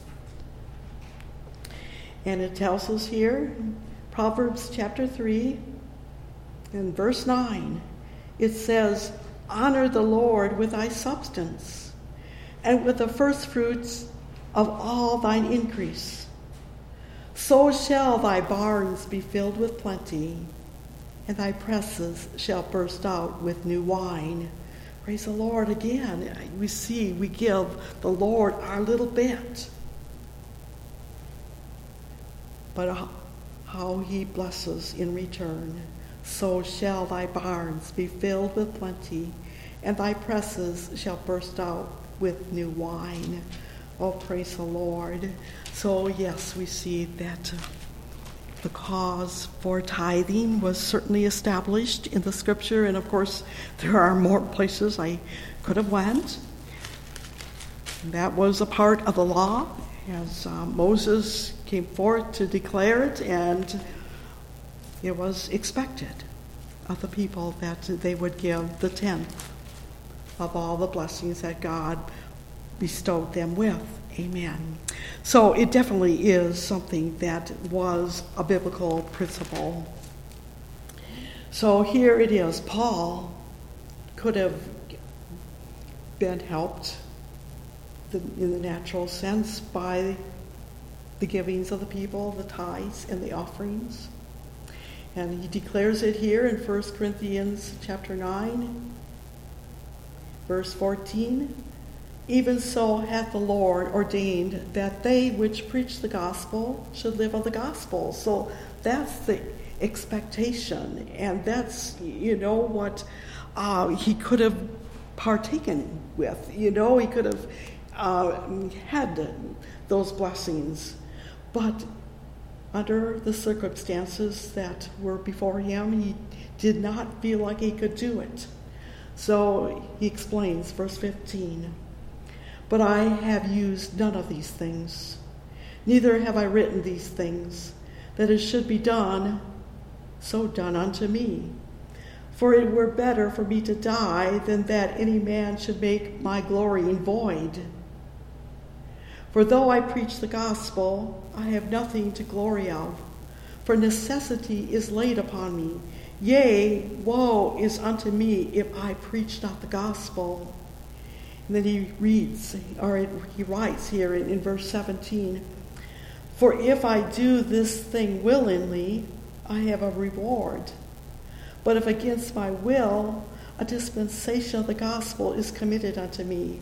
And it tells us here, Proverbs chapter three and verse nine, it says, honor the Lord with thy substance, and with the first fruits of all thine increase. So shall thy barns be filled with plenty, and thy presses shall burst out with new wine. Praise the Lord. Again, we see we give the Lord our little bit, but how he blesses in return. So shall thy barns be filled with plenty, and thy presses shall burst out with new wine. Oh, praise the Lord. So, yes, we see that uh, the cause for tithing was certainly established in the scripture, and of course, there are more places I could have went. And that was a part of the law, as uh, Moses came forth to declare it, and it was expected of the people that they would give the tenth of all the blessings that God bestowed them with. Amen. So it definitely is something that was a biblical principle. So here it is. Paul could have been helped in the natural sense by the givings of the people, the tithes and the offerings. And he declares it here in First Corinthians chapter nine, verse fourteen. Even so hath the Lord ordained that they which preach the gospel should live of the gospel. So that's the expectation, and that's, you know, what uh, he could have partaken with. You know, he could have uh, had those blessings. But under the circumstances that were before him, he did not feel like he could do it. So he explains, verse fifteen, but I have used none of these things, neither have I written these things, that it should be done, so done unto me. For it were better for me to die than that any man should make my glory in void. For though I preach the gospel, I have nothing to glory of, for necessity is laid upon me. Yea, woe is unto me if I preach not the gospel. And then he reads, or he writes here in, in verse seventeen, for if I do this thing willingly, I have a reward. But if against my will, a dispensation of the gospel is committed unto me.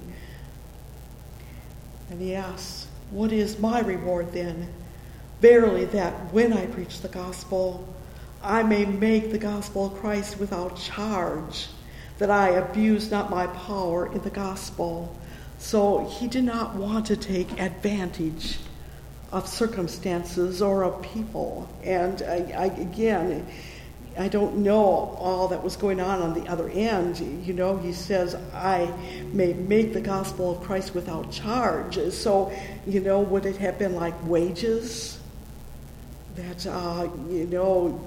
And he asks, what is my reward then? Verily that when I preach the gospel, I may make the gospel of Christ without charge, that I abuse not my power in the gospel. So he did not want to take advantage of circumstances or of people. And I, I, again, I don't know all that was going on on the other end. You know, he says, I may make the gospel of Christ without charge. So, you know, would it have been like wages? That, uh, you know,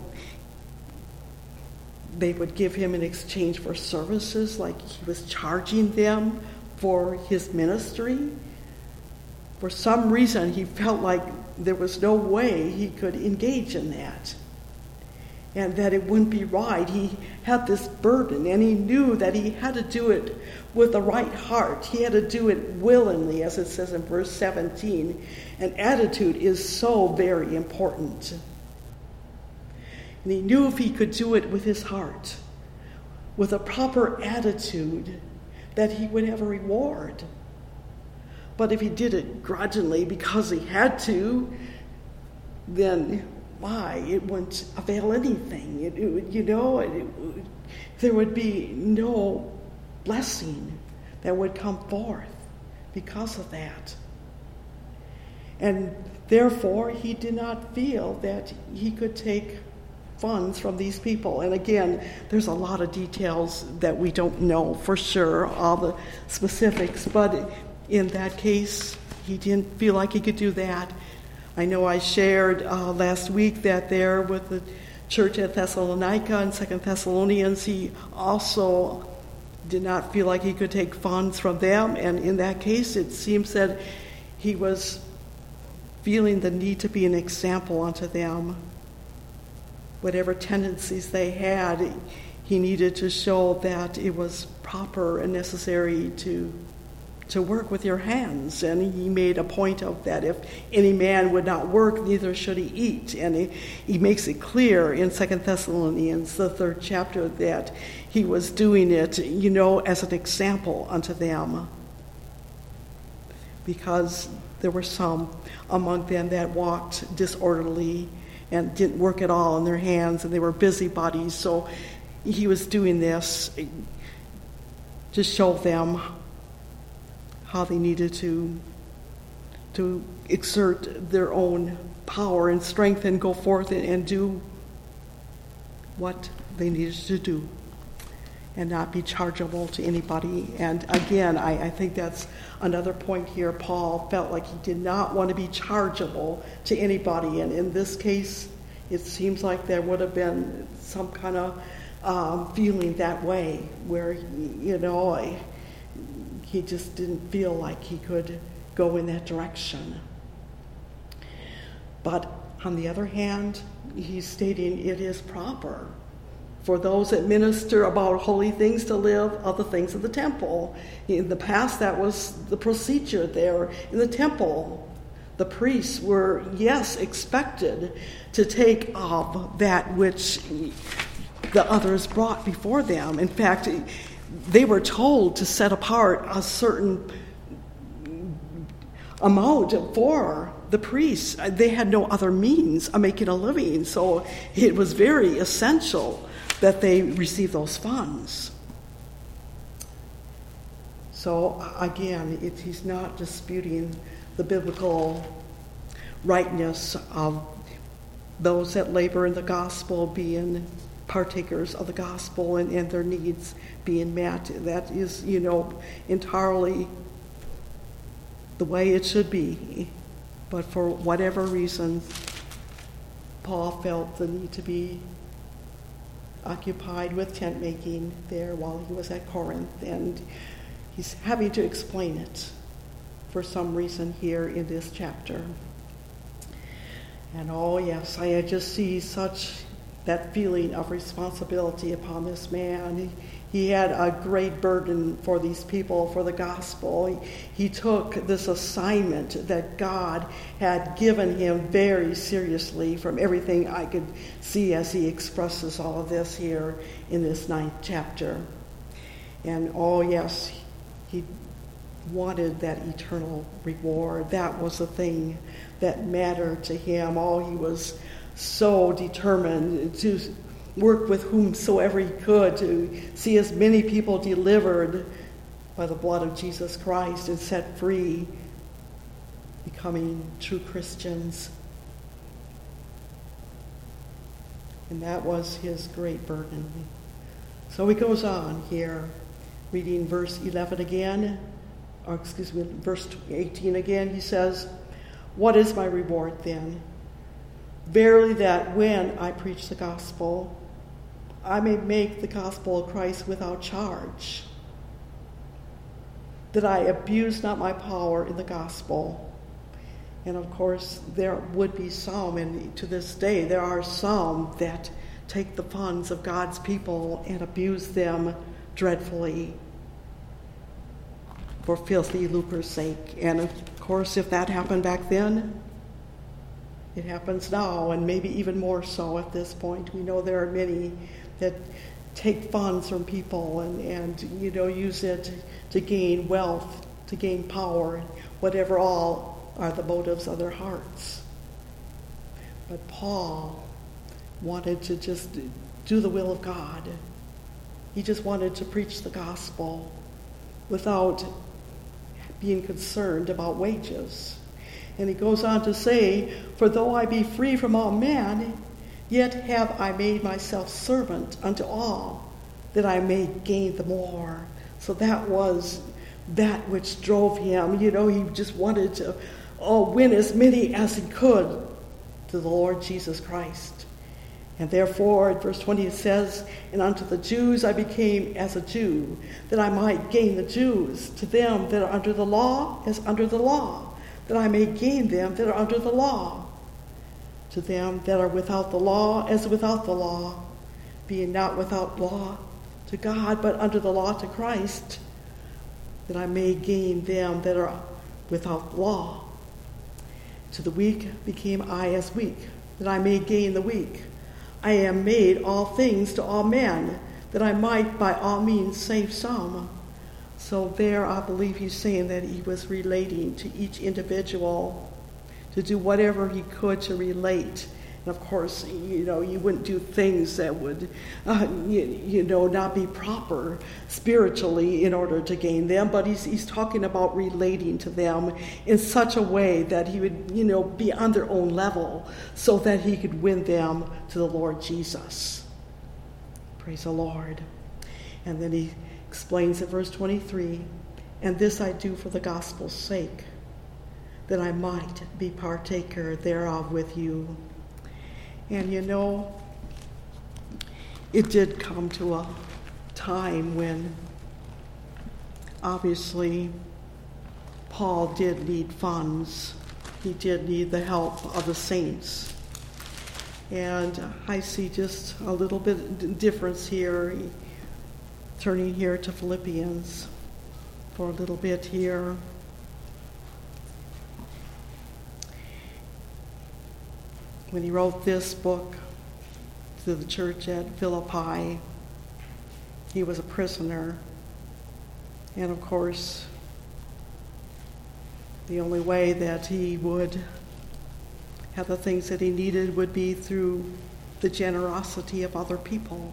they would give him in exchange for services, like he was charging them for his ministry? For some reason, he felt like there was no way he could engage in that, and that it wouldn't be right. He had this burden, and he knew that he had to do it with the right heart. He had to do it willingly, as it says in verse seventeen. And attitude is so very important. And he knew if he could do it with his heart, with a proper attitude, that he would have a reward. But if he did it grudgingly because he had to, then why? It wouldn't avail anything. It, it would, you know, it, it would, there would be no blessing that would come forth because of that. And therefore, he did not feel that he could take funds from these people. And again, there's a lot of details that we don't know for sure, all the specifics, but in that case, he didn't feel like he could do that. I know I shared uh, last week that there with the church at Thessalonica and Second Thessalonians, he also did not feel like he could take funds from them. And in that case, it seems that he was feeling the need to be an example unto them. Whatever tendencies they had, he needed to show that it was proper and necessary to to work with your hands. And he made a point of that. If any man would not work, neither should he eat. And he, he makes it clear in Second Thessalonians, the third chapter, that he was doing it, you know, as an example unto them. Because there were some among them that walked disorderly and didn't work at all in their hands, and they were busybodies. So he was doing this to show them how they needed to to exert their own power and strength and go forth and, and do what they needed to do and not be chargeable to anybody. And again, I, I think that's another point here. Paul felt like he did not want to be chargeable to anybody. And in this case, it seems like there would have been some kind of um, feeling that way where, you know, I, he just didn't feel like he could go in that direction. But on the other hand, he's stating it is proper for those that minister about holy things to live of the things of the temple. In the past, that was the procedure there in the temple. The priests were, yes, expected to take of that which the others brought before them. In fact, they were told to set apart a certain amount for the priests. They had no other means of making a living, so it was very essential that they receive those funds. So again, it, he's not disputing the biblical rightness of those that labor in the gospel being partakers of the gospel and, and their needs being met. That is, you know, entirely the way it should be. But for whatever reason, Paul felt the need to be occupied with tent making there while he was at Corinth, and he's having to explain it for some reason here in this chapter. And oh yes, I just see such that feeling of responsibility upon this man. He, he had a great burden for these people, for the gospel. He, he took this assignment that God had given him very seriously from everything I could see as he expresses all of this here in this ninth chapter. And oh yes, he wanted that eternal reward. That was the thing that mattered to him. Oh, he was so determined to work with whomsoever he could to see as many people delivered by the blood of Jesus Christ and set free, becoming true Christians. And that was his great burden. So he goes on here, reading verse eleven again, or excuse me, verse eighteen again. He says, "What is my reward then? Verily that when I preach the gospel, I may make the gospel of Christ without charge, that I abuse not my power in the gospel." And of course, there would be some, and to this day, there are some that take the funds of God's people and abuse them dreadfully for filthy lucre's sake. And of course, if that happened back then, it happens now, and maybe even more so at this point. We know there are many that take funds from people and, and you know, use it to gain wealth, to gain power, whatever all are the motives of their hearts. But Paul wanted to just do the will of God. He just wanted to preach the gospel without being concerned about wages. And he goes on to say, "For though I be free from all men, yet have I made myself servant unto all, that I may gain the more." So that was that which drove him. You know, he just wanted to oh, win as many as he could to the Lord Jesus Christ. And therefore, in verse twenty it says, "And unto the Jews I became as a Jew, that I might gain the Jews. To them that are under the law, as under the law, that I may gain them that are under the law. To them that are without the law, as without the law, being not without law to God, but under the law to Christ, that I may gain them that are without law. To the weak became I as weak, that I may gain the weak. I am made all things to all men, that I might by all means save some." So there I believe he's saying that he was relating to each individual to do whatever he could to relate. And of course, you know, you wouldn't do things that would, uh, you, you know, not be proper spiritually in order to gain them. But he's, he's talking about relating to them in such a way that he would, you know, be on their own level so that he could win them to the Lord Jesus. Praise the Lord. And then he explains in verse twenty-three, "And this I do for the gospel's sake, that I might be partaker thereof with you." And you know, it did come to a time when obviously Paul did need funds. He did need the help of the saints. And I see just a little bit of difference here, turning here to Philippians for a little bit here. When he wrote this book to the church at Philippi, he was a prisoner. And of course, the only way that he would have the things that he needed would be through the generosity of other people.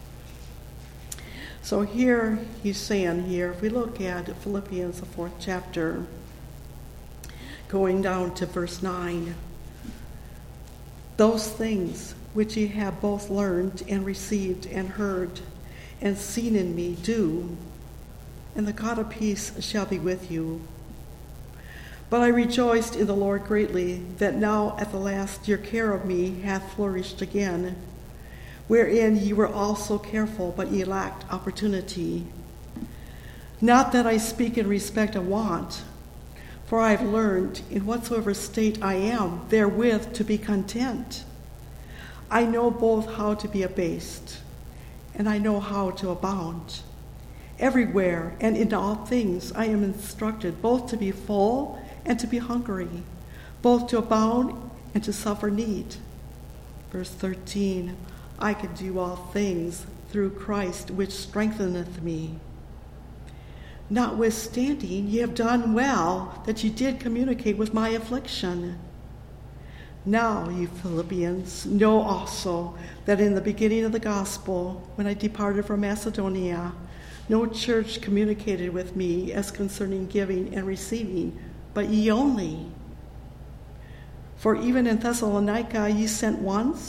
So here he's saying here, if we look at Philippians, the fourth chapter, going down to verse nine, "Those things which ye have both learned and received and heard and seen in me do, and the God of peace shall be with you. But I rejoiced in the Lord greatly, that now at the last your care of me hath flourished again, wherein ye were also careful, but ye lacked opportunity. Not that I speak in respect of want, for I have learned, in whatsoever state I am, therewith to be content. I know both how to be abased, and I know how to abound. Everywhere and in all things I am instructed, both to be full and to be hungry, both to abound and to suffer need." Verse thirteen, "I can do all things through Christ, which strengtheneth me. Notwithstanding, ye have done well that ye did communicate with my affliction. Now, ye Philippians, know also that in the beginning of the gospel, when I departed from Macedonia, no church communicated with me as concerning giving and receiving, but ye only. For even in Thessalonica ye sent once,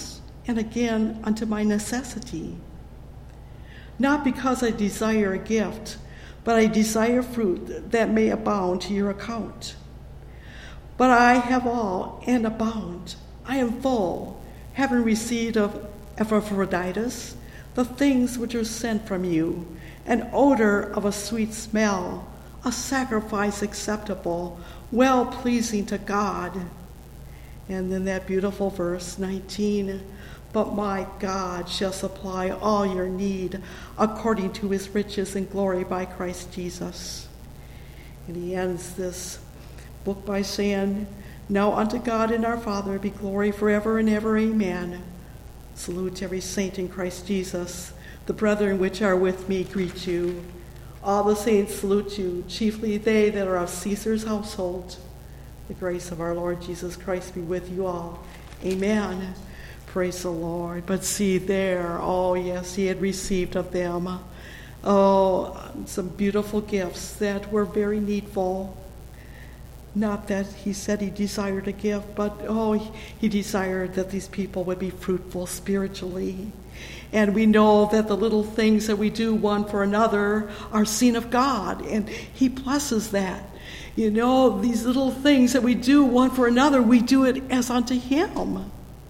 and again unto my necessity. Not because I desire a gift, but I desire fruit that may abound to your account. But I have all and abound. I am full, having received of Epaphroditus the things which are sent from you, an odor of a sweet smell, a sacrifice acceptable, well-pleasing to God. And then that beautiful verse nineteen, but my God shall supply all your need according to his riches and glory by Christ Jesus. And he ends this book by saying, now unto God and our Father be glory forever and ever, amen. Salute to every saint in Christ Jesus. The brethren which are with me greet you. All the saints salute you, chiefly they that are of Caesar's household. The grace of our Lord Jesus Christ be with you all. Amen. Praise the Lord. But see there, oh yes, he had received of them, oh, some beautiful gifts that were very needful. Not that he said he desired a gift, but oh, he desired that these people would be fruitful spiritually. And we know that the little things that we do one for another are seen of God, and he blesses that. You know, these little things that we do one for another, we do it as unto him.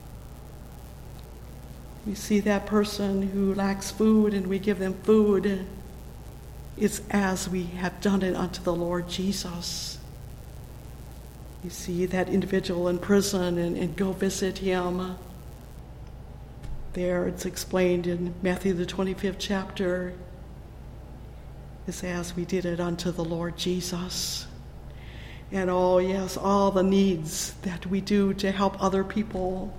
We see that person who lacks food and we give them food. It's as we have done it unto the Lord Jesus. You see that individual in prison and, and go visit him. There it's explained in Matthew the twenty-fifth chapter. It's as we did it unto the Lord Jesus. And oh yes, all the needs that we do to help other people,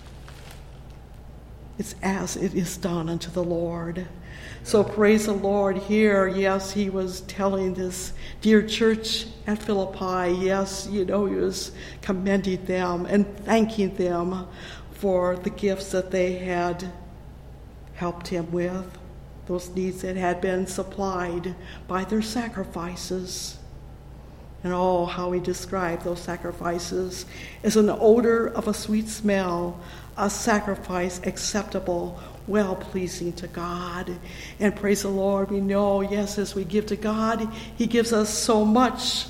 it's as it is done unto the Lord. So praise the Lord here. Yes, he was telling this dear church at Philippi, yes, you know, he was commending them and thanking them for the gifts that they had helped him with, those needs that had been supplied by their sacrifices. And oh, how he described those sacrifices as an odor of a sweet smell, a sacrifice acceptable, well-pleasing to God. And praise the Lord, we know, yes, as we give to God, he gives us so much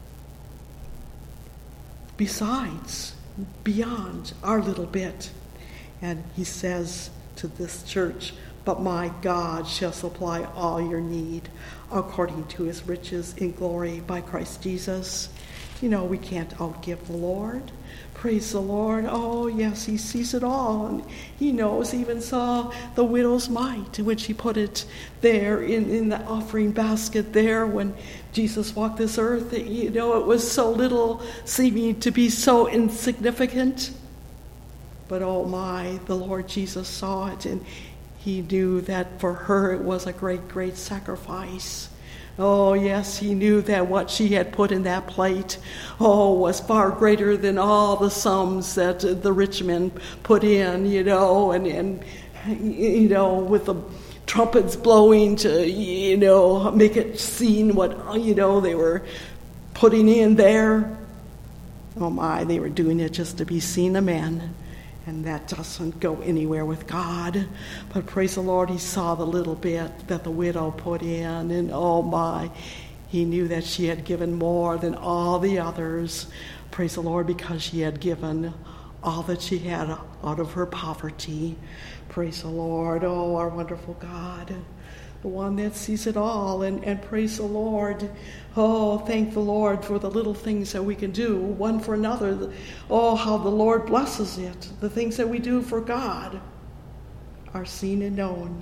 besides, beyond our little bit. And he says to this church, but my God shall supply all your need according to his riches in glory by Christ Jesus. You know, we can't outgive the Lord. Praise the Lord. Oh, yes, he sees it all. And he knows, even saw the widow's mite, when she put it there in, in the offering basket there when Jesus walked this earth. You know, it was so little, seeming to be so insignificant. But oh my, the Lord Jesus saw it, and he knew that for her it was a great, great sacrifice. Oh, yes, he knew that what she had put in that plate, oh, was far greater than all the sums that the rich men put in, you know, and, and you know, with the trumpets blowing to, you know, make it seen what, you know, they were putting in there. Oh, my, they were doing it just to be seen of men. And that doesn't go anywhere with God. But praise the Lord, he saw the little bit that the widow put in. And oh my, he knew that she had given more than all the others. Praise the Lord, because she had given all that she had out of her poverty. Praise the Lord. Oh, our wonderful God, the one that sees it all. And, and praise the Lord. Oh, thank the Lord for the little things that we can do one for another. Oh, how the Lord blesses it. The things that we do for God are seen and known.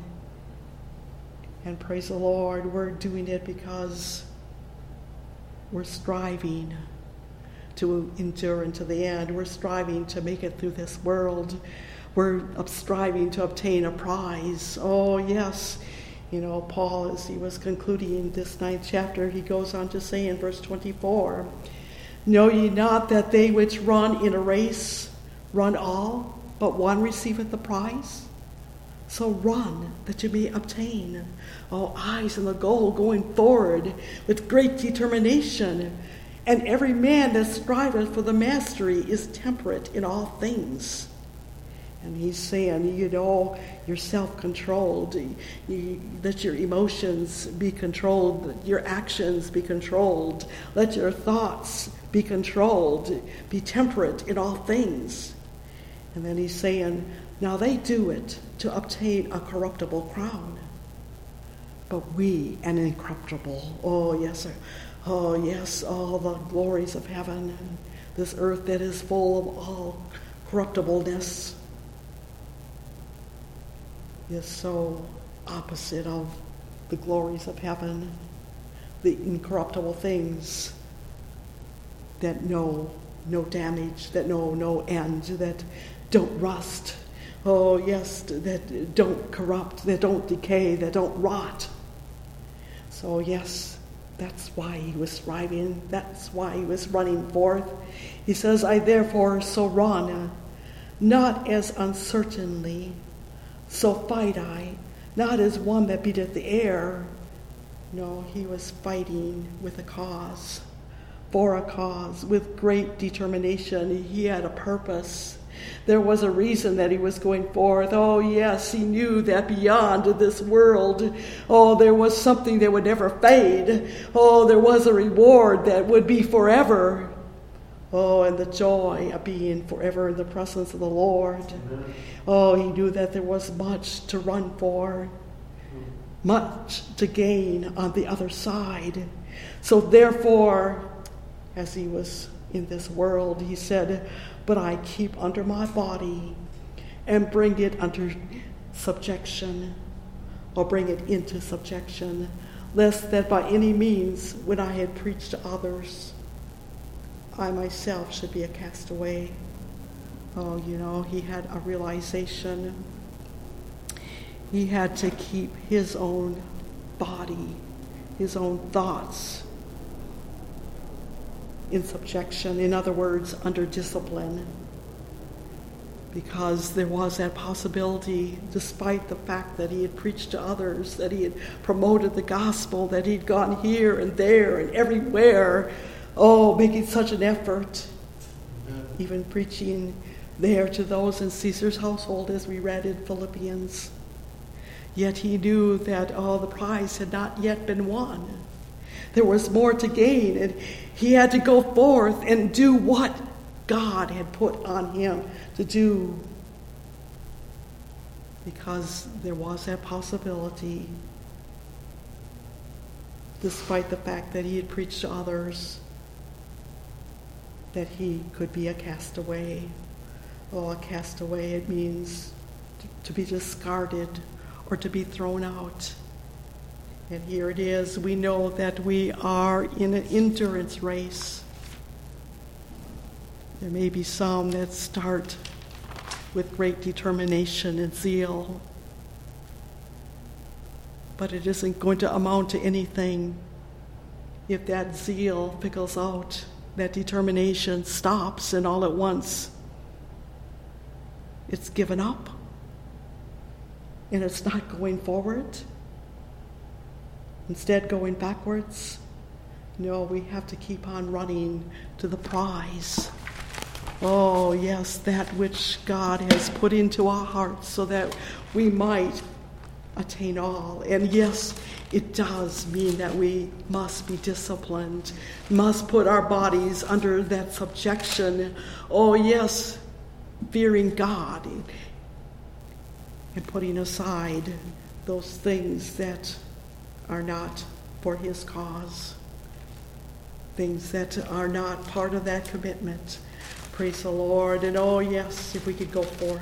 And praise the Lord, we're doing it because we're striving to endure unto the end. We're striving to make it through this world. We're striving to obtain a prize. Oh, yes. You know, Paul, as he was concluding this ninth chapter, he goes on to say in verse twenty-four, know ye not that they which run in a race run all, but one receiveth the prize? So run, that you may obtain. Oh, eyes on the goal, going forward with great determination. And every man that striveth for the mastery is temperate in all things. And he's saying, you know, you're self-controlled. You, let your emotions be controlled. Let your actions be controlled. Let your thoughts be controlled. Be temperate in all things. And then he's saying, now they do it to obtain a corruptible crown, but we an incorruptible. Oh, yes, sir. Oh, yes, all the glories of heaven, and this earth that is full of all corruptibleness is so opposite of the glories of heaven, the incorruptible things that know no damage, that know no end, that don't rust. Oh, yes, that don't corrupt, that don't decay, that don't rot. So, yes, that's why he was striving. That's why he was running forth. He says, I therefore so run, not as uncertainly, so fight I, not as one that beateth the air. No, he was fighting with a cause, for a cause, with great determination. He had a purpose. There was a reason that he was going forth. Oh, yes, he knew that beyond this world, oh, there was something that would never fade. Oh, there was a reward that would be forever. Oh, and the joy of being forever in the presence of the Lord. Amen. Oh, he knew that there was much to run for, much to gain on the other side. So therefore, as he was in this world, he said, but I keep under my body and bring it under subjection, or bring it into subjection, lest that by any means, when I had preached to others, I myself should be a castaway. Oh, you know, he had a realization. He had to keep his own body, his own thoughts in subjection. In other words, under discipline. Because there was that possibility, despite the fact that he had preached to others, that he had promoted the gospel, that he'd gone here and there and everywhere, oh, making such an effort, even preaching there to those in Caesar's household, as we read in Philippians. Yet he knew that, oh, the prize had not yet been won. There was more to gain, and he had to go forth and do what God had put on him to do, because there was that possibility, despite the fact that he had preached to others, that he could be a castaway. Oh, a castaway, it means to be discarded or to be thrown out. And here it is. We know that we are in an endurance race. There may be some that start with great determination and zeal, but it isn't going to amount to anything if that zeal fickles out, that determination stops, and all at once it's given up and it's not going forward, instead going backwards. No, we have to keep on running to the prize. Oh, yes, that which God has put into our hearts so that we might attain all. And yes, it does mean that we must be disciplined, must put our bodies under that subjection. Oh, yes, fearing God and putting aside those things that are not for his cause, things that are not part of that commitment. Praise the Lord. And oh, yes, if we could go forth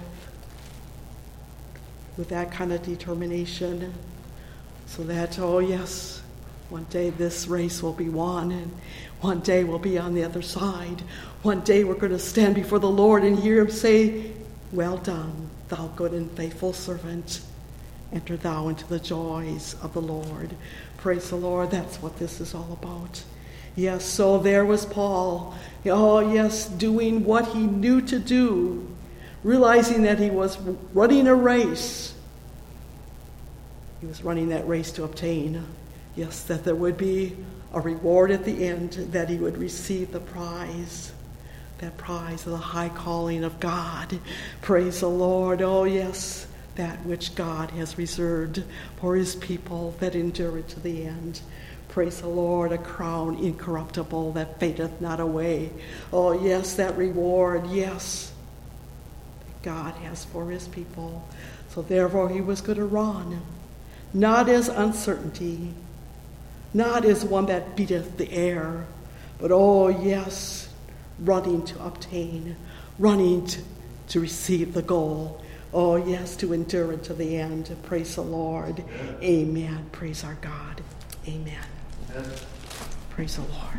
with that kind of determination, so that, oh, yes, one day this race will be won, and one day we'll be on the other side. One day we're going to stand before the Lord and hear him say, well done, thou good and faithful servant. Enter thou into the joys of the Lord. Praise the Lord. That's what this is all about. Yes, so there was Paul. Oh, yes, doing what he knew to do, realizing that he was running a race. He was running that race to obtain, yes, that there would be a reward at the end, that he would receive the prize. that prize of the high calling of God. Praise the Lord. Oh, yes, that which God has reserved for his people that endure it to the end. Praise the Lord, a crown incorruptible that fadeth not away. Oh, yes, that reward, yes, that God has for his people. So therefore he was going to run, not as uncertainty, not as one that beateth the air, but oh, yes, running to obtain, running to, to receive the goal. Oh, yes, to endure it to the end. Praise the Lord. Amen. Amen. Praise our God. Amen. Amen. Praise the Lord.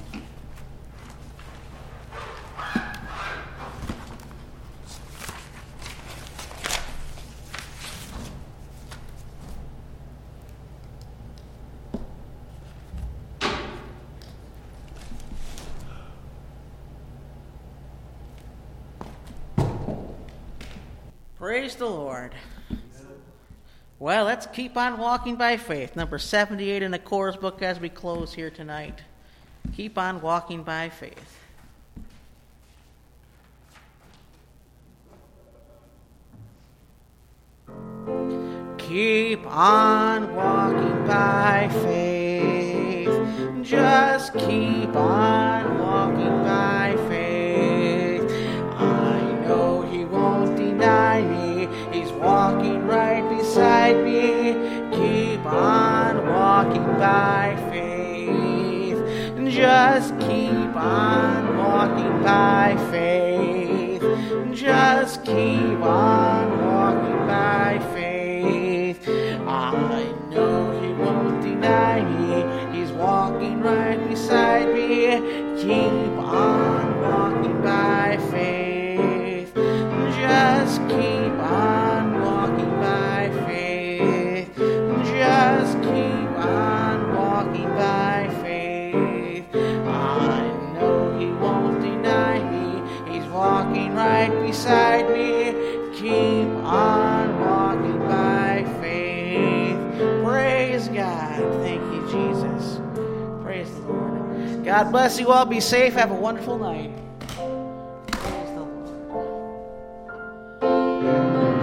Praise the Lord. Well, let's keep on walking by faith. Number seventy-eight in the chorus book as we close here tonight. Keep on walking by faith. Keep on walking by faith. Just keep on walking by faith. I know he won't deny me. He's walking right beside me. Keep on walking by faith. Just keep on walking by faith. Just keep on walking by faith. I know he won't deny me. He's walking right beside me. Keep on walking by faith. Just keep on walking by faith. Just keep on walking by faith. I know he won't deny me. He's walking right beside me. Keep on walking by faith. Praise God. Thank you, Jesus. Praise the Lord. God bless you all. Be safe. Have a wonderful night. Praise the Lord.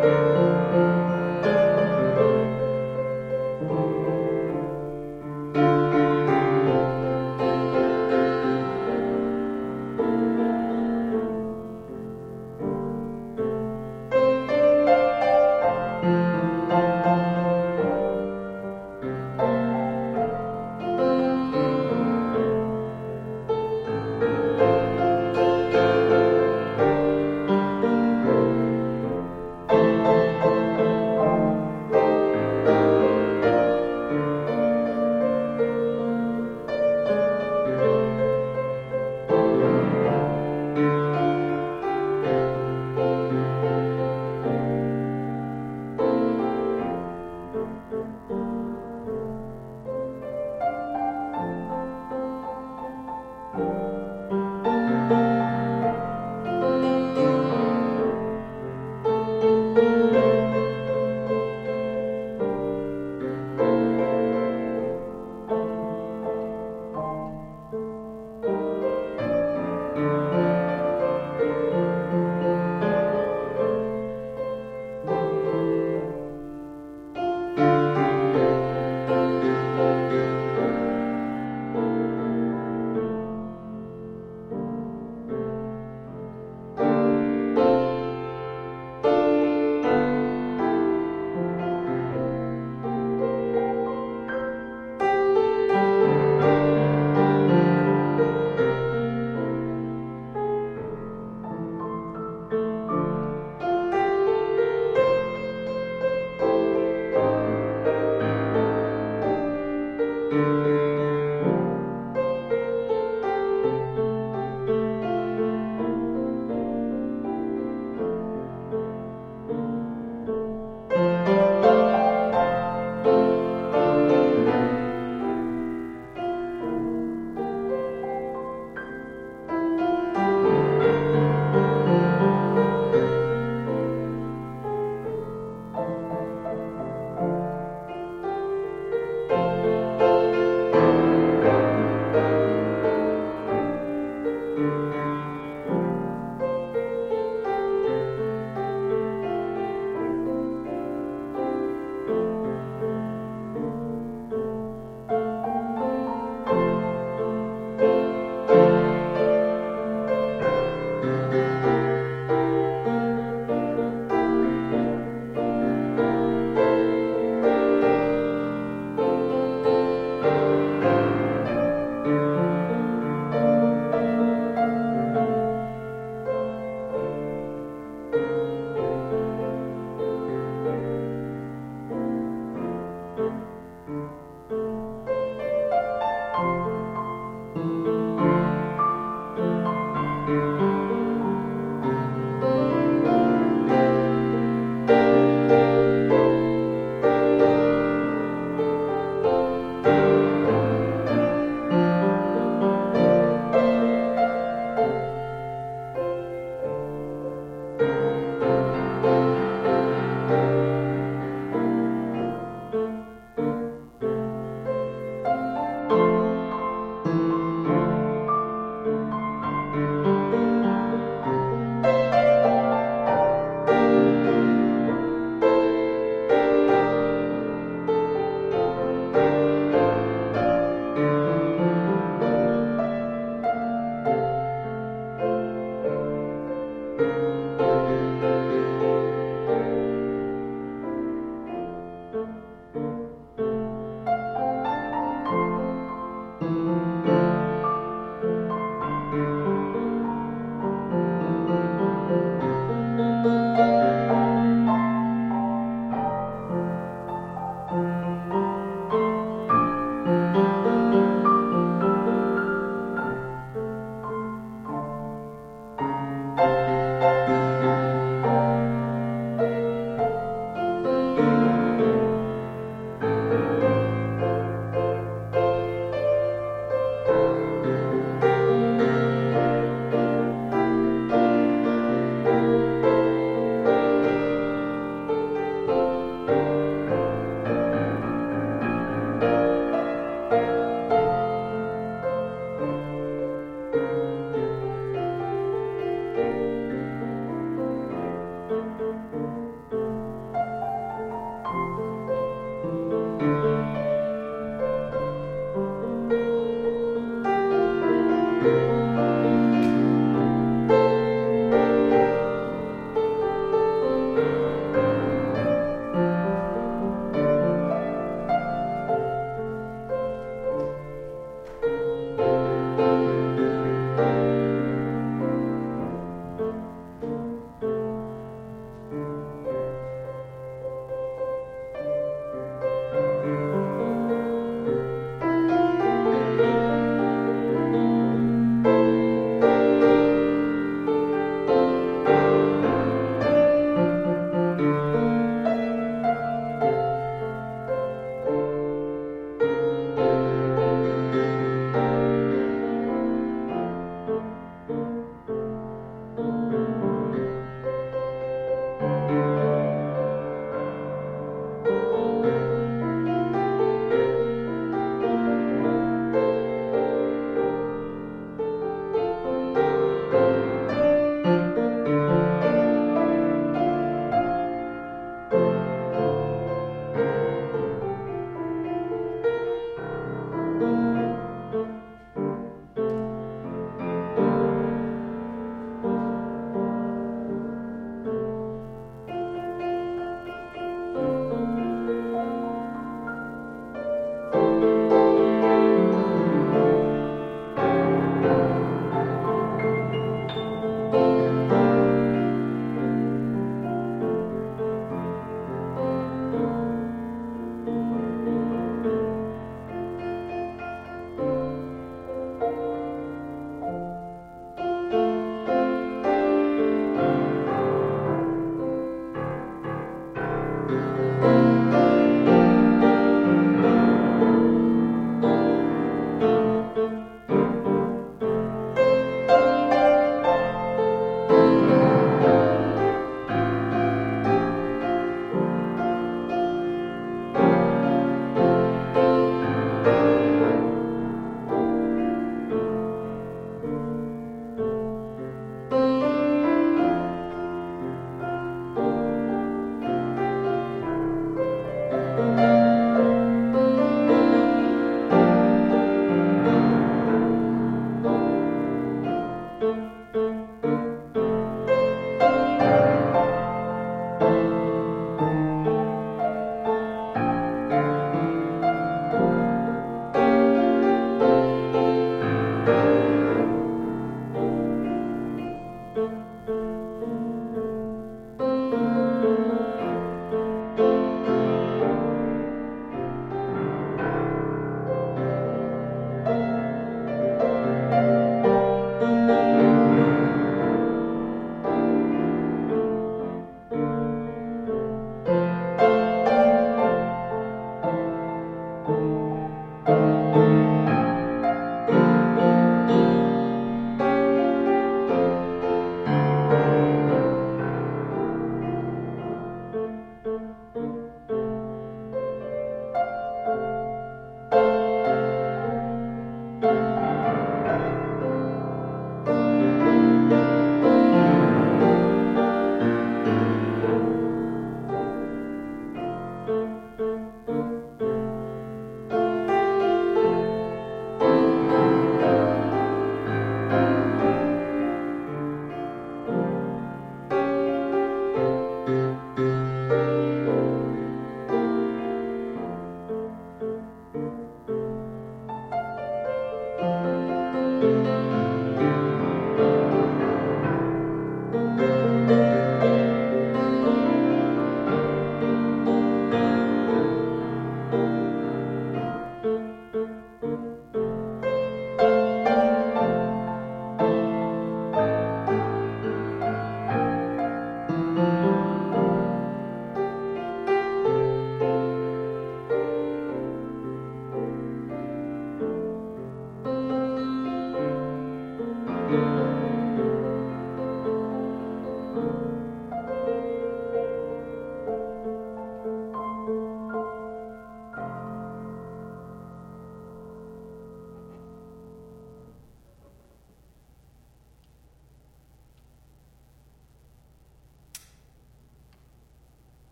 Amen.